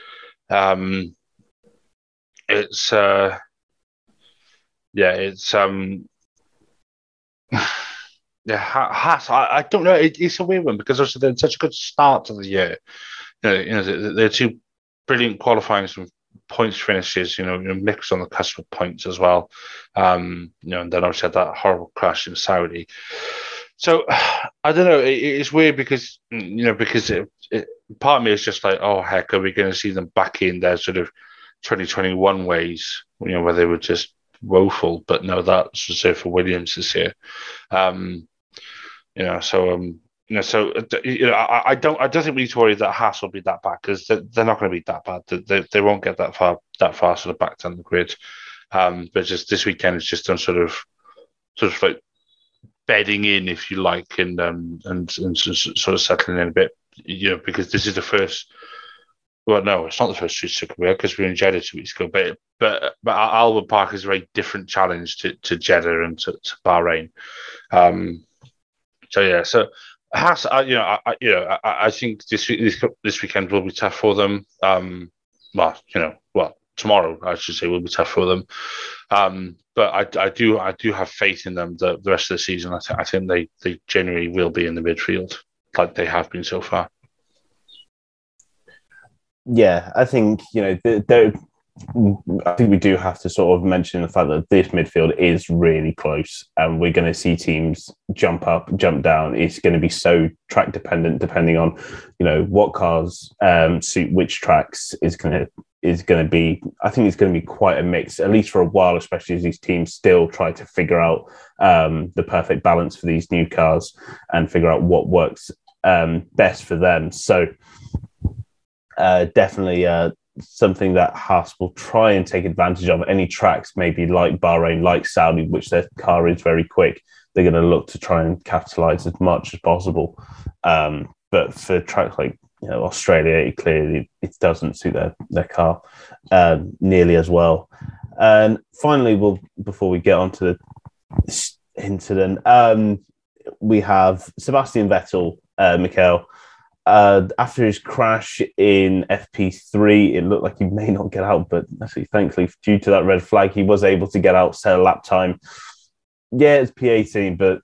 Haas. I don't know. It's a weird one because obviously they're such a good start to the year. They're 2 brilliant qualifying points finishes, mixed on the cusp of points as well. And then obviously had that horrible crash in Saudi. So I don't know. It's weird because part of me is just like, oh heck, are we going to see them back in their sort of 2021 ways? Where they were just woeful. But no, that's reserved for Williams this year. I don't think we need to worry that Haas will be that bad because they're not going to be that bad. They won't get that far sort of back down the grid. But just this weekend it's just done sort of like bedding in, if you like, and sort of settling in a bit. Because this is the first Well, no, it's not the first 2 weeks ago because we were in Jeddah 2 weeks ago. But Albert Park is a very different challenge to Jeddah and to Bahrain. So yeah, so Haas, I think this weekend will be tough for them. Tomorrow I should say will be tough for them. But I do have faith in them the rest of the season. I think they genuinely will be in the midfield like they have been so far. Yeah, I think I think we do have to sort of mention the fact that this midfield is really close, and we're going to see teams jump up, jump down. It's going to be so track dependent, depending on what cars suit which tracks is going to be. I think it's going to be quite a mix, at least for a while, especially as these teams still try to figure out the perfect balance for these new cars and figure out what works best for them. So definitely something that Haas will try and take advantage of. Any tracks, maybe like Bahrain, like Saudi, which their car is very quick, they're going to look to try and capitalize as much as possible. But for tracks like Australia, clearly it doesn't suit their car nearly as well. And finally, before we get on to the incident, we have Sebastian Vettel, Mikhail. After his crash in FP3, it looked like he may not get out, but actually, thankfully, due to that red flag, he was able to get out, set a lap time. Yeah, it's P18, but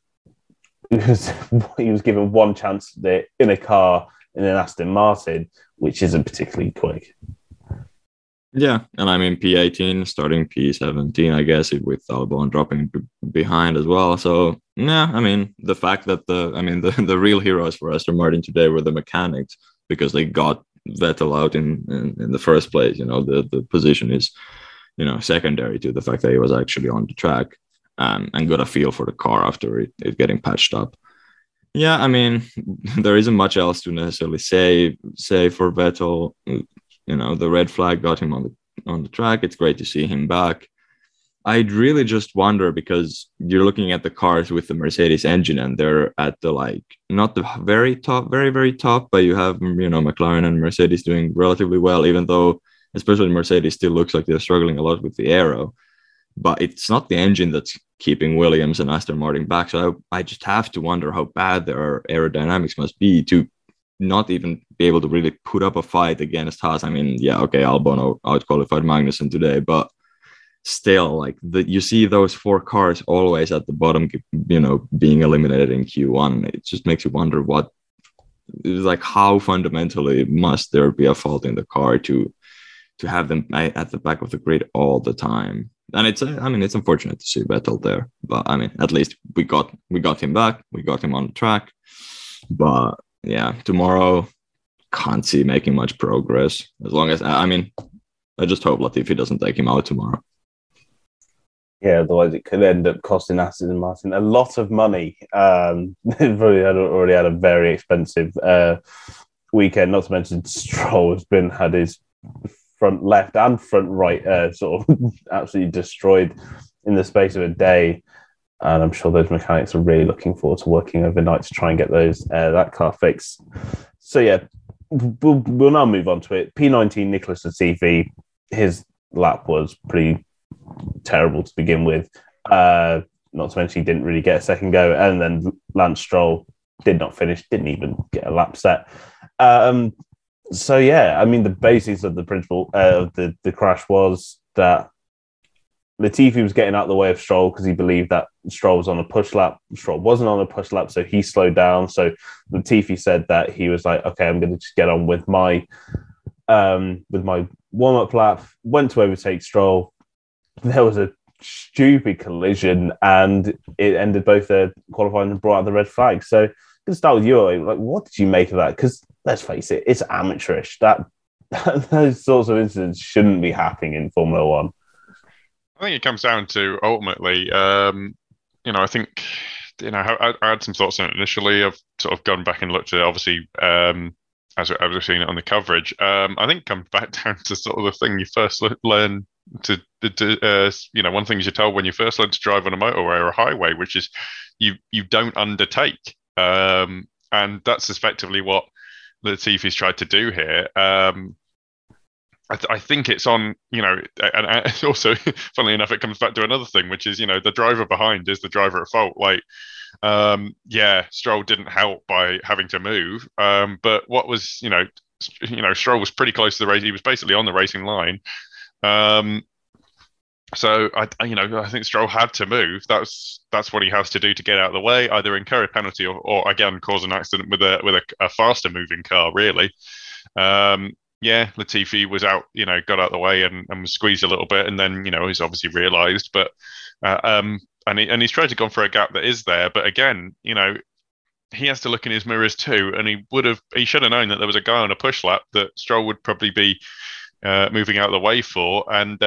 he was given one chance there in a car in an Aston Martin, which isn't particularly quick. Yeah, and I mean P18 starting P17, I guess, with Albon dropping behind as well. So yeah, I mean the fact that the real heroes for Aston Martin today were the mechanics, because they got Vettel out in the first place. The position is secondary to the fact that he was actually on the track and got a feel for the car after it getting patched up. Yeah, I mean there isn't much else to necessarily say for Vettel. The red flag got him on the track. It's great to see him back. I'd really just wonder, because you're looking at the cars with the Mercedes engine and they're at the not the very top, very, very top, but you have, McLaren and Mercedes doing relatively well, even though especially Mercedes still looks like they're struggling a lot with the aero. But it's not the engine that's keeping Williams and Aston Martin back. So I just have to wonder how bad their aerodynamics must be to not even be able to really put up a fight against Haas. I mean, yeah, okay, Albon out-qualified Magnussen today, but still, you see those 4 cars always at the bottom, being eliminated in Q1. It just makes you wonder how fundamentally must there be a fault in the car to have them at the back of the grid all the time. And it's unfortunate to see Vettel there, but I mean, at least we got him back, we got him on the track, but yeah, tomorrow can't see making much progress. As long as I just hope Latifi doesn't take him out tomorrow. Yeah, otherwise it could end up costing Aston Martin a lot of money. They've already had a very expensive weekend. Not to mention Stroll has had his front left and front right sort of absolutely destroyed in the space of a day. And I'm sure those mechanics are really looking forward to working overnight to try and get that car fixed. So yeah, we'll now move on to it. P19, Nicholas Latifi, his lap was pretty terrible to begin with. Not to mention he didn't really get a second go. And then Lance Stroll did not finish, didn't even get a lap set. So yeah, I mean, the basis of the principle of the crash was that Latifi was getting out of the way of Stroll because he believed that Stroll was on a push lap. Stroll wasn't on a push lap, so he slowed down. So Latifi said that he was like, okay, I'm going to just get on with my warm-up lap. Went to overtake Stroll. There was a stupid collision and it ended both their qualifying and brought out the red flag. So I'm going to start with you. What did you make of that? Because let's face it, it's amateurish. Those sorts of incidents shouldn't be happening in Formula One. I think it comes down to ultimately, I think, I had some thoughts on it initially. I've sort of gone back and looked at it, obviously, as we've seen it on the coverage. I think it comes back down to sort of the thing you first learn to one thing you're told when you first learn to drive on a motorway or a highway, which is you don't undertake. And that's effectively what Latifi's tried to do here. I think it's on, and also, funnily enough, it comes back to another thing, which is, the driver behind is the driver at fault. Like, Stroll didn't help by having to move. But what was, Stroll was pretty close to the race. He was basically on the racing line. So I think Stroll had to move. That's what he has to do to get out of the way, either incur a penalty or again cause an accident with a faster moving car. Really, Latifi was out, got out of the way and was squeezed a little bit, and then he's obviously realised, but and he's tried to go for a gap that is there, but again, he has to look in his mirrors too, and he should have known that there was a guy on a push lap that Stroll would probably be moving out of the way for,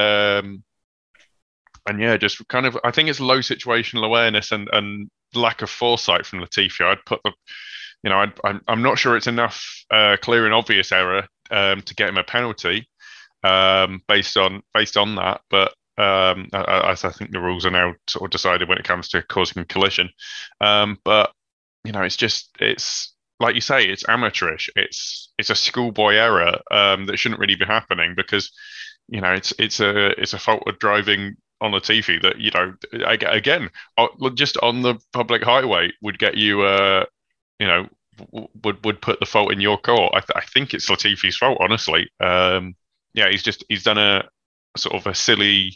and yeah, just kind of, I think it's low situational awareness and lack of foresight from Latifi. I'd put I'm not sure it's enough clear and obvious error to get him a penalty based on that, but I think the rules are now sort of decided when it comes to causing a collision. But it's like you say, it's amateurish. It's a schoolboy error that shouldn't really be happening because it's a fault of driving on Latifi that again just on the public highway would get you would put the fault in your court. I think it's Latifi's fault, honestly. He's done a sort of a silly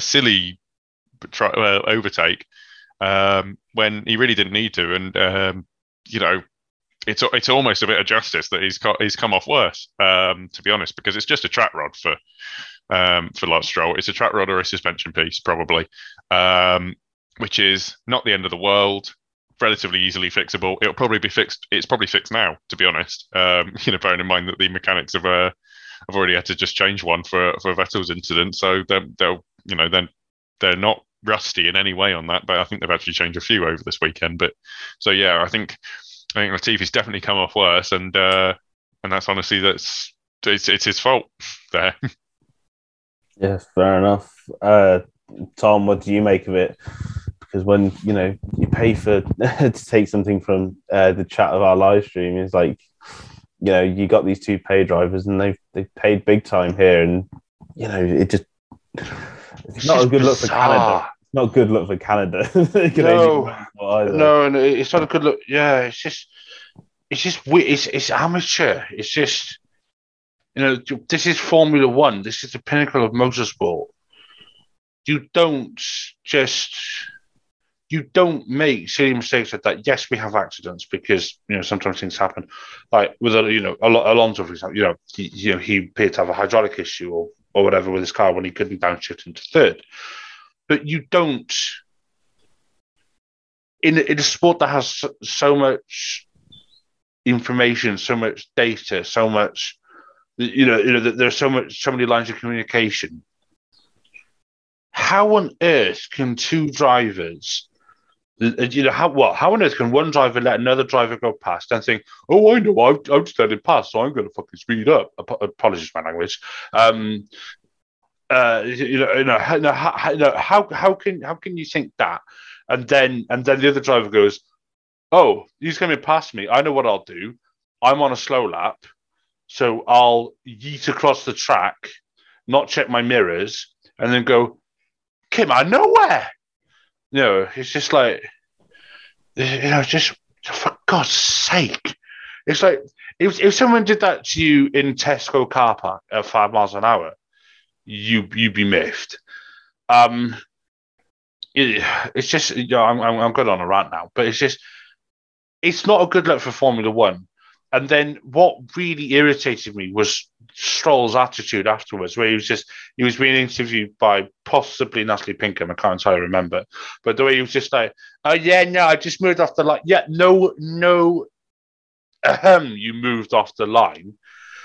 overtake when he really didn't need to, and it's almost a bit of justice that he's come off worse, to be honest, because it's just a track rod for Lance Stroll. It's a track rod or a suspension piece, probably, which is not the end of the world. Relatively easily fixable. It'll probably be fixed. It's probably fixed now, to be honest. Bearing in mind that the mechanics have already had to just change one for Vettel's incident, so they're not rusty in any way on that. But I think they've actually changed a few over this weekend. But so yeah, I think Latifi's definitely come off worse, and that's honestly it's his fault there. Yes, fair enough. Tom, what do you make of it? Because when you pay for to take something from the chat of our live stream, it's like you got these two pay drivers and they've paid big time here, and it's not a good look for Canada. It's not a good look for Canada. No, it's not a good look. Yeah, it's just it's amateur. It's just this is Formula One. This is the pinnacle of motorsport. You don't make silly mistakes like that. Yes, we have accidents because sometimes things happen. Like with Alonso, for example, he appeared to have a hydraulic issue or whatever with his car when he couldn't downshift into third. But you don't in a sport that has so much information, so much data, so much there's so many lines of communication. How on earth can two drivers? How on earth can one driver let another driver go past and think, oh, I know, I've just let him pass, so I'm going to fucking speed up. Apologies for my language. How can you think that? And then the other driver goes, oh, he's coming past me. I know what I'll do. I'm on a slow lap, so I'll yeet across the track, not check my mirrors, and then go, came out of nowhere. It's just like, just for God's sake. It's like, if someone did that to you in Tesco car park at 5 miles an hour, you'd be miffed. It's just, I'm good on a rant now, but it's not a good look for Formula One. And then what really irritated me was Stroll's attitude afterwards, where he was being interviewed by possibly Natalie Pinkham, I can't entirely remember, but the way he was just like, oh yeah, no, I just moved off the line. Yeah, no, you moved off the line.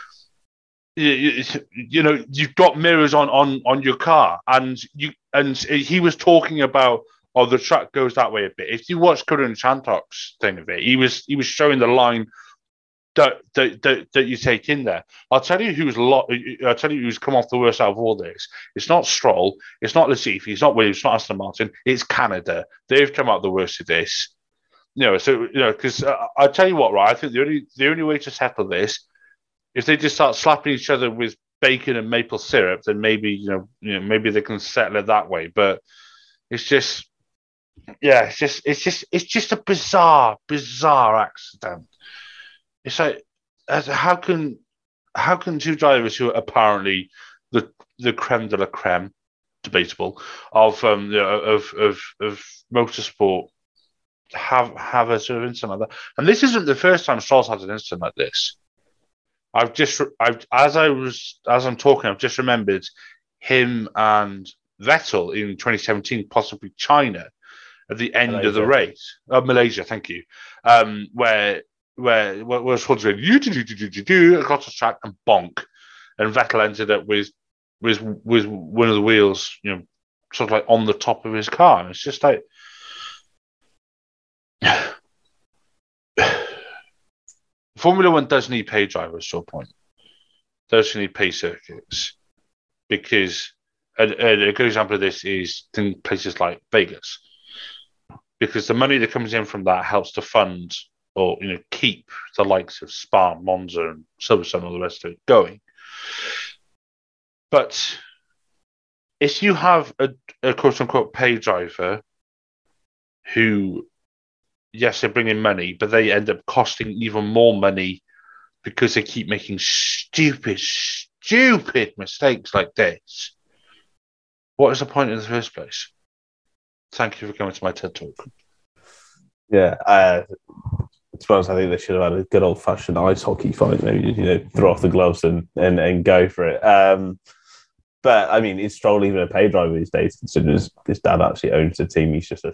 You've got mirrors on your car, and he was talking about, oh, the track goes that way a bit. If you watch Karan Chandhok's thing of it, he was showing the line that you take in there. I'll tell you who's come off the worst out of all this. It's not Stroll, it's not Latifi, it's not Williams, it's not Aston Martin, it's Canada. They've come out the worst of this. Because I'll tell you what, right? I think the only way to settle this is they just start slapping each other with bacon and maple syrup, then maybe maybe they can settle it that way. But it's just, yeah, it's just a bizarre accident. It's like, how can two drivers who are apparently the creme de la creme, debatable, of motorsport have a sort of incident like that? And this isn't the first time Stroll's had an incident like this. As I'm talking, I've just remembered him and Vettel in 2017, possibly China, at the end of the race. Malaysia, thank you. Where Stroll's going across the track and bonk, and Vettel ended up with one of the wheels, sort of like on the top of his car. And it's just like, Formula One does need pay drivers to a point. Does need pay circuits, because a good example of this is in places like Vegas, because the money that comes in from that helps to fund or keep the likes of Spa, Monza, and Silverstone, all the rest of it going. But if you have a quote unquote pay driver who, yes, they bring in money, but they end up costing even more money because they keep making stupid mistakes like this, what is the point in the first place? Thank you for coming to my TED Talk. Yeah, to be honest, I think they should have had a good old-fashioned ice hockey fight. Maybe, throw off the gloves and go for it. But, I mean, is Stroll even a pay driver these days, considering his dad actually owns the team? He's just a...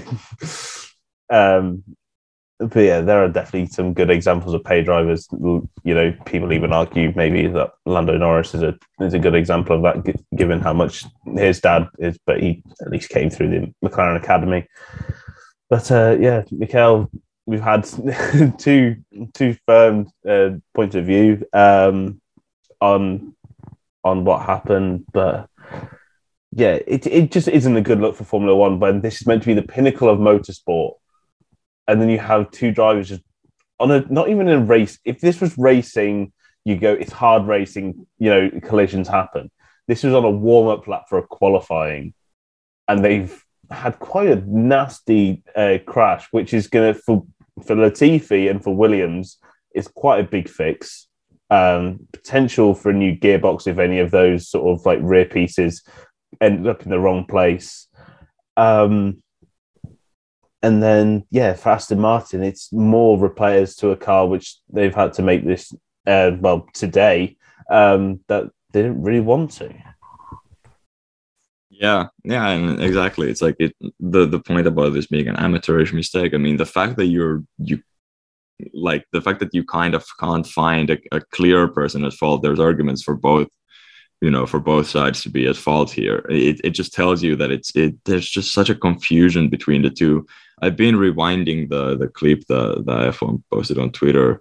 but yeah, there are definitely some good examples of pay drivers. People even argue maybe that Lando Norris is a good example of that, given how much his dad is, but he at least came through the McLaren Academy. But yeah, Mikhail, we've had two firm points of view on what happened, but yeah, it just isn't a good look for Formula One when this is meant to be the pinnacle of motorsport. And then you have two drivers just not even in a race. If this was racing, you go, it's hard racing, collisions happen. This was on a warm-up lap for a qualifying, and they've had quite a nasty crash, which is going to, for Latifi and for Williams, is quite a big fix. Potential for a new gearbox if any of those sort of like rear pieces ended up in the wrong place. And then, yeah, for Aston Martin, it's more repairs to a car, which they've had to make this, today, that they didn't really want to. Yeah, and exactly. It's like the point about this being an amateurish mistake. I mean, the fact that you kind of can't find a clear person at fault. There's arguments for both, for both sides to be at fault here. It just tells you that there's just such a confusion between the two. I've been rewinding the clip that F1 posted on Twitter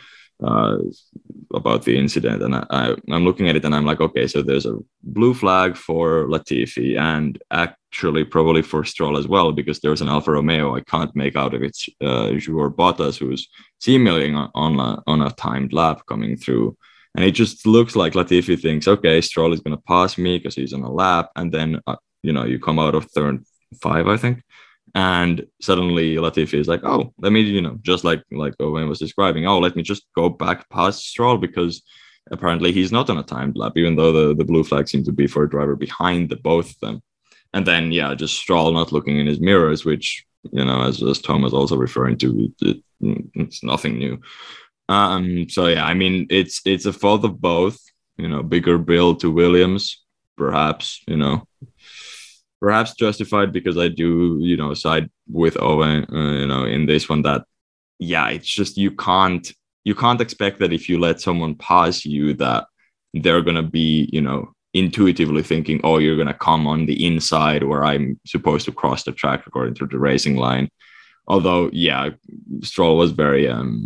about the incident, and I'm looking at it and I'm like, okay, so there's a blue flag for Latifi and actually probably for Stroll as well, because there's an Alfa Romeo. I can't make out if it's Joao Bottas, who's seemingly on a timed lap coming through. And it just looks like Latifi thinks, okay, Stroll is going to pass me because he's on a lap. And then, you come out of turn 5, I think. And suddenly Latifi is like, oh, let me, just like Owen was describing, let me just go back past Stroll, because apparently he's not on a timed lap, even though the blue flag seemed to be for a driver behind the both of them. And then, yeah, just Stroll not looking in his mirrors, which, as Tom was also referring to, it's nothing new. So yeah, I mean, it's a fault of both, bigger bill to Williams, perhaps justified, because I do, side with Owen, in this one, that, yeah, it's just, you can't expect that if you let someone pass you that they're going to be, intuitively thinking, oh, you're going to come on the inside where I'm supposed to cross the track according to the racing line. Although, yeah, Stroll was very,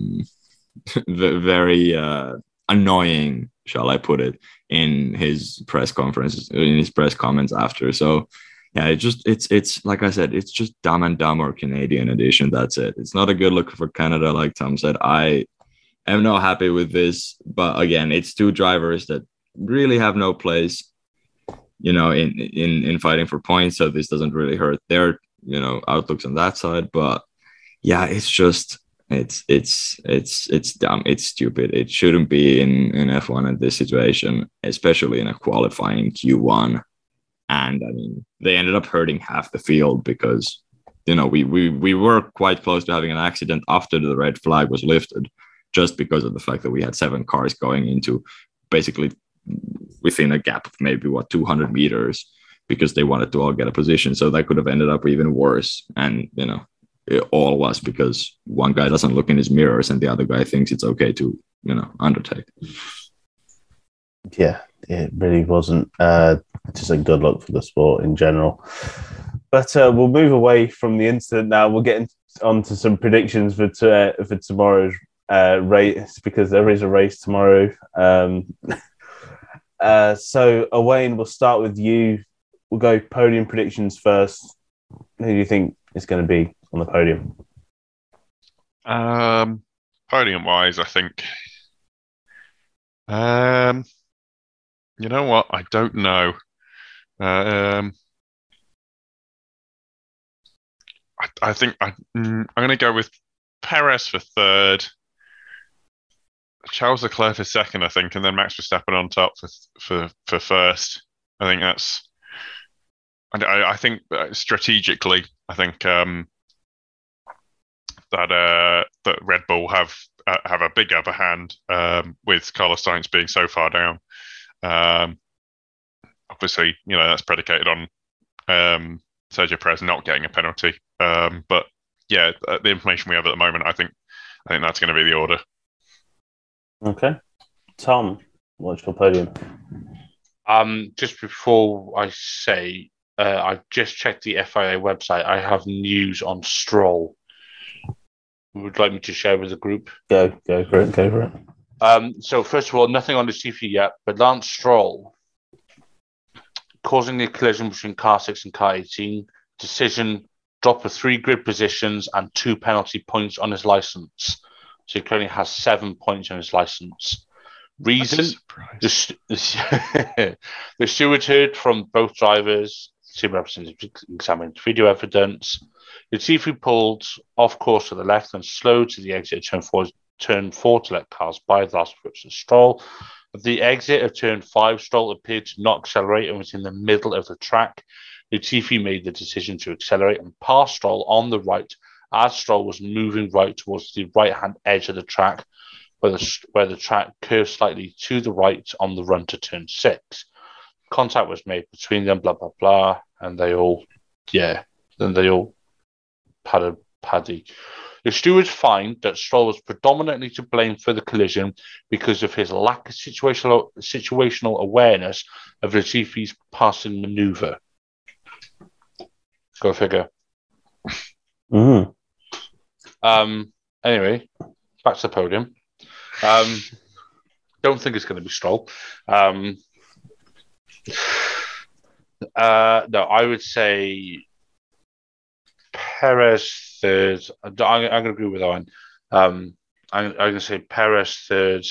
very annoying, shall I put it, in his press conferences, in his press comments after. So yeah, it's like I said, it's just Dumb and Dumber Canadian edition. That's it. It's not a good look for Canada, like Tom said. I am not happy with this, but again, it's two drivers that really have no place, in fighting for points. So this doesn't really hurt their, outlooks on that side. But yeah, it's just it's dumb. It's stupid. It shouldn't be in F1 in this situation, especially in a qualifying Q1. And I mean, they ended up hurting half the field because, we were quite close to having an accident after the red flag was lifted, just because of the fact that we had 7 cars going into basically within a gap of maybe 200 meters, because they wanted to all get a position. So that could have ended up even worse. And, it all was because one guy doesn't look in his mirrors and the other guy thinks it's okay to, undertake. Yeah, it really wasn't just a good look for the sport in general. But we'll move away from the incident now. We'll get on to some predictions for tomorrow's race, because there is a race tomorrow. So, Owain, we'll start with you. We'll go podium predictions first. Who do you think is going to be on the podium? Podium-wise, I think. You know what? I don't know. I think I'm going to go with Perez for third, Charles Leclerc for second, I think, and then Max Verstappen on top for first. I think that's. I think strategically, I think that Red Bull have a big upper hand with Carlos Sainz being so far down. Obviously, that's predicated on Sergio Perez not getting a penalty. But yeah, the information we have at the moment, I think that's going to be the order. Okay, Tom, what's your podium? Just before I say, I've just checked the FIA website. I have news on Stroll. Would like me to share with the group? Go for it. So first of all, nothing on the TV yet, but Lance Stroll causing the collision between car 6 and car 18. Decision: drop of 3 grid positions and 2 penalty points on his license. So he currently has 7 points on his license. Reason: the steward heard from both drivers. Team representatives examined video evidence. Latifi pulled off course to the left and slowed to the exit of turn 4 to let cars by the last approach to Stroll. At the exit of turn 5, Stroll appeared to not accelerate and was in the middle of the track. Latifi made the decision to accelerate and pass Stroll on the right as Stroll was moving right towards the right-hand edge of the track, where the track curved slightly to the right on the run to turn 6. Contact was made between them, blah, blah, blah, and they all paddy. The stewards find that Stroll was predominantly to blame for the collision because of his lack of situational awareness of Latifi's passing manoeuvre. Go figure. Mm. Anyway, back to the podium. Don't think it's going to be Stroll. No, I would say Perez third. I'm going to agree with Owen. I'm going to say Perez third.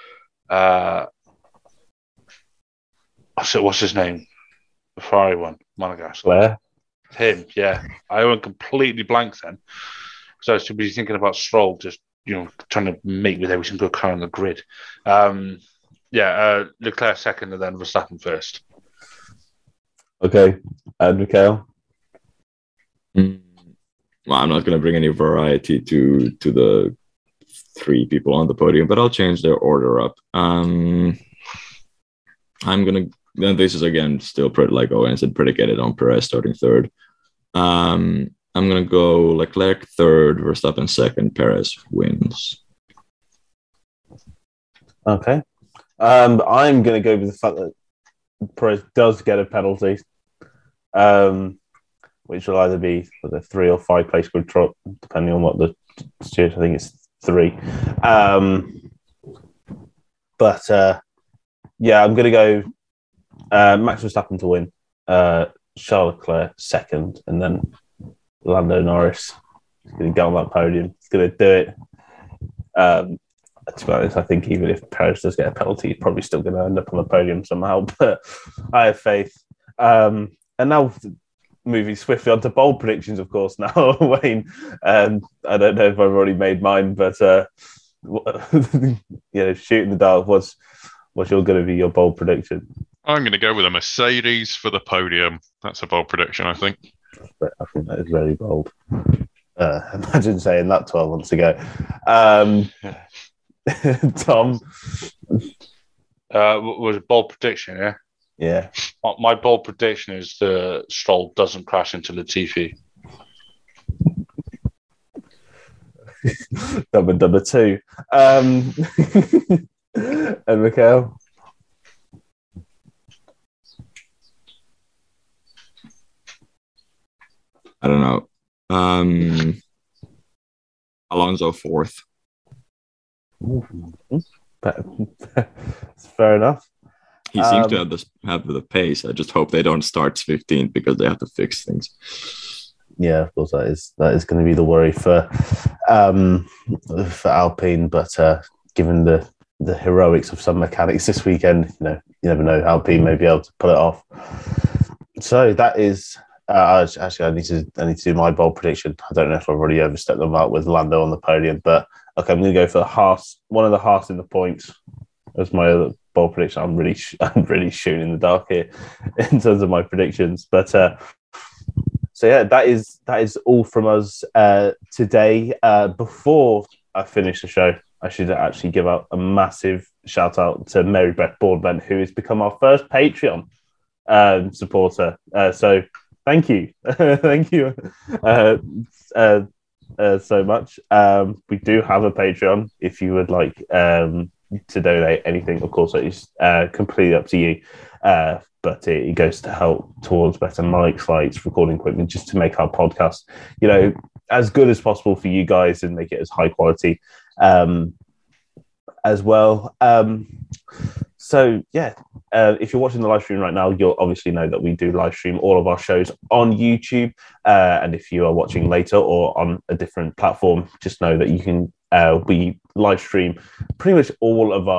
What's his name? The Ferrari one, Monegasque. Where? Him, yeah. I went completely blank then. So I should be thinking about Stroll, just trying to make with every single car on the grid. Leclerc second and then Verstappen first. Okay, and Mikhail? Well, I'm not going to bring any variety to the 3 people on the podium, but I'll change their order up. I'm going to, then this is again still like Owen said, predicated on Perez starting third. I'm going to go Leclerc third, Verstappen second, Perez wins. Okay. I'm going to go with the fact that Perez does get a penalty, which will either be with a 3 or 5 place grid drop, depending on what the stewards. I think it's 3. I'm going to go Max Verstappen to win, Charles Leclerc second, and then Lando Norris is going to get on that podium. He's going to do it. to be honest, I think even if Perez does get a penalty, he's probably still going to end up on the podium somehow. But I have faith. And now moving swiftly on to bold predictions, of course. Now, Wayne, I don't know if I've already made mine, but shoot in the dark. What's going to be your bold prediction? I'm going to go with a Mercedes for the podium. That's a bold prediction, I think. I think that is very bold. Imagine saying that 12 months ago. Tom? Was a bold prediction, yeah? Yeah. My bold prediction is the Stroll doesn't crash into Latifi. Number 2. And Mikhail? I don't know. Alonso 4th. Fair enough. He seems to have the pace. I just hope they don't start 15th because they have to fix things. Yeah, of course, that is going to be the worry for Alpine. But given the heroics of some mechanics this weekend, you never know. Alpine may be able to pull it off. So that is. Actually, I need to do my bold prediction. I don't know if I've already overstepped the mark with Lando on the podium, but okay, I'm going to go for the Haas. One of the Haas in the points. That's my other bold prediction. I'm really shooting in the dark here in terms of my predictions. But so yeah, that is all from us today. Before I finish the show, I should actually give out a massive shout out to Mary Beth Broadbent, who has become our first Patreon supporter. So thank you, thank you so much. We do have a Patreon if you would like to donate anything. Of course, it's completely up to you. But it goes to help towards better mics, lights, recording equipment, just to make our podcast, as good as possible for you guys and make it as high quality as well. So yeah, if you're watching the live stream right now, you'll obviously know that we do live stream all of our shows on YouTube. And if you are watching later or on a different platform, just know that you can we live stream pretty much all of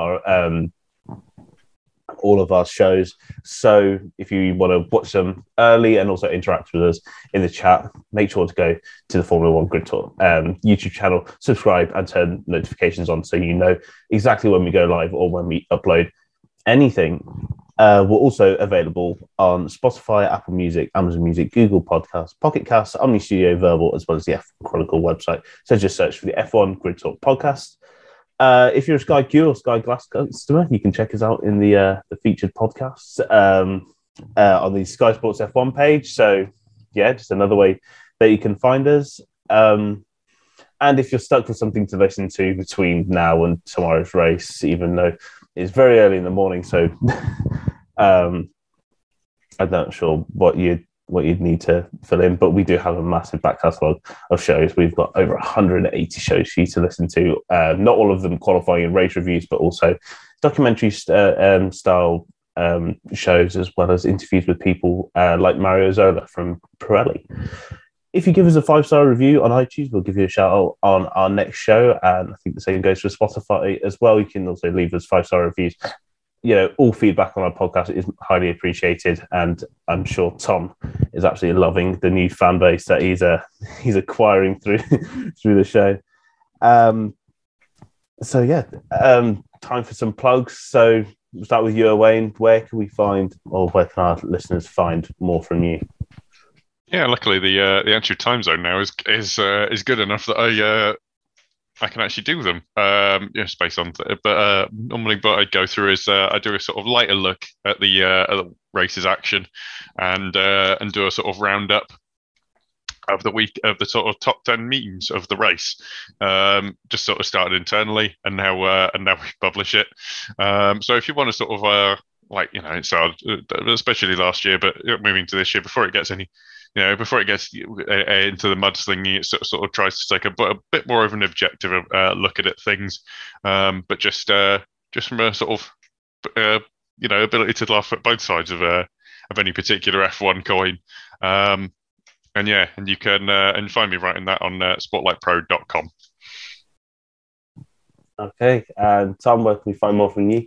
our shows. So if you want to watch them early and also interact with us in the chat, make sure to go to the Formula One Grid Talk YouTube channel, subscribe and turn notifications on so you know exactly when we go live or when we upload anything. We're also available on Spotify, Apple Music, Amazon Music, Google Podcasts, Pocket Casts, Omni Studio, Verbal, as well as the F1 Chronicle website. So just search for the F1 Grid Talk podcast. If you're a Sky Q or Sky Glass customer, you can check us out in the featured podcasts on the Sky Sports F1 page. So, yeah, just another way that you can find us. And if you're stuck for something to listen to between now and tomorrow's race, even though it's very early in the morning, so I'm not sure what you'd need to fill in, but we do have a massive back catalogue of shows. We've got over 180 shows for you to listen to. Not all of them qualifying in race reviews, but also documentary style shows, as well as interviews with people like Mario Zola from Pirelli. If you give us a 5-star review on iTunes, we'll give you a shout out on our next show. And I think the same goes for Spotify as well. You can also leave us 5-star reviews. All feedback on our podcast is highly appreciated, and I'm sure Tom is absolutely loving the new fan base that he's acquiring through the show. So yeah, time for some plugs. So we'll start with you, Wayne. Where can our listeners find more from you? Yeah, luckily the actual time zone now is good enough that I can actually do them. Based on, but normally what I go through is I do a sort of lighter look at the race's action, and do a sort of roundup of the week of the sort of top 10 meetings of the race. Just sort of started internally, and now we publish it. So if you want to sort of it started especially last year, but moving to this year before it gets into the mudslinging, it sort of tries to take a bit more of an objective look at things, but just from a sort of ability to laugh at both sides of any particular F1 coin. And you can find me writing that on spotlightpro.com. Okay, and Tom, where can we find more from you?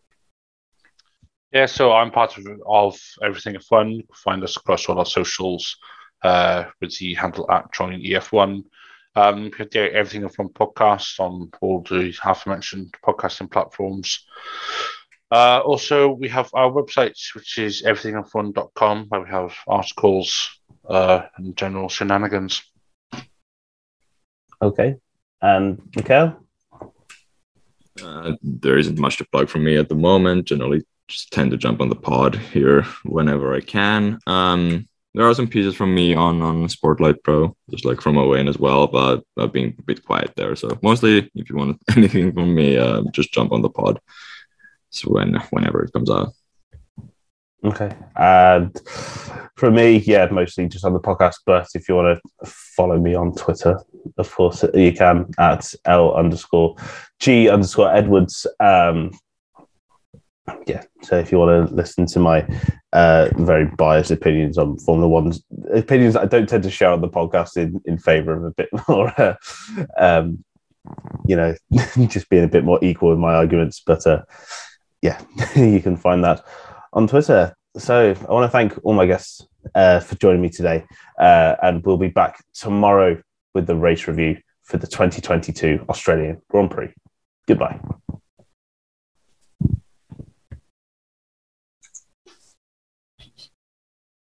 Yeah, so I'm part of Everything F1. You can find us across all our socials with the handle at TroyEF1. Everything F1 podcast on all the aforementioned podcasting platforms. Also, we have our website, which is everythingf1.com, where we have articles and general shenanigans. Okay, and Mikhail? There isn't much to plug from me at the moment. Generally, just tend to jump on the pod here whenever I can. There are some pieces from me on Sportlight Pro, just like from Owain as well, but I've been a bit quiet there. So mostly, if you want anything from me, just jump on the pod. So whenever it comes out. Okay, and for me, yeah, mostly just on the podcast. But if you want to follow me on Twitter, of course, you can at L_G_Edwards. Yeah, so if you want to listen to my very biased opinions on Formula One, opinions I don't tend to share on the podcast in favor of a bit more, just being a bit more equal in my arguments. But yeah, you can find that on Twitter. So I want to thank all my guests for joining me today, and we'll be back tomorrow with the race review for the 2022 Australian Grand Prix. Goodbye.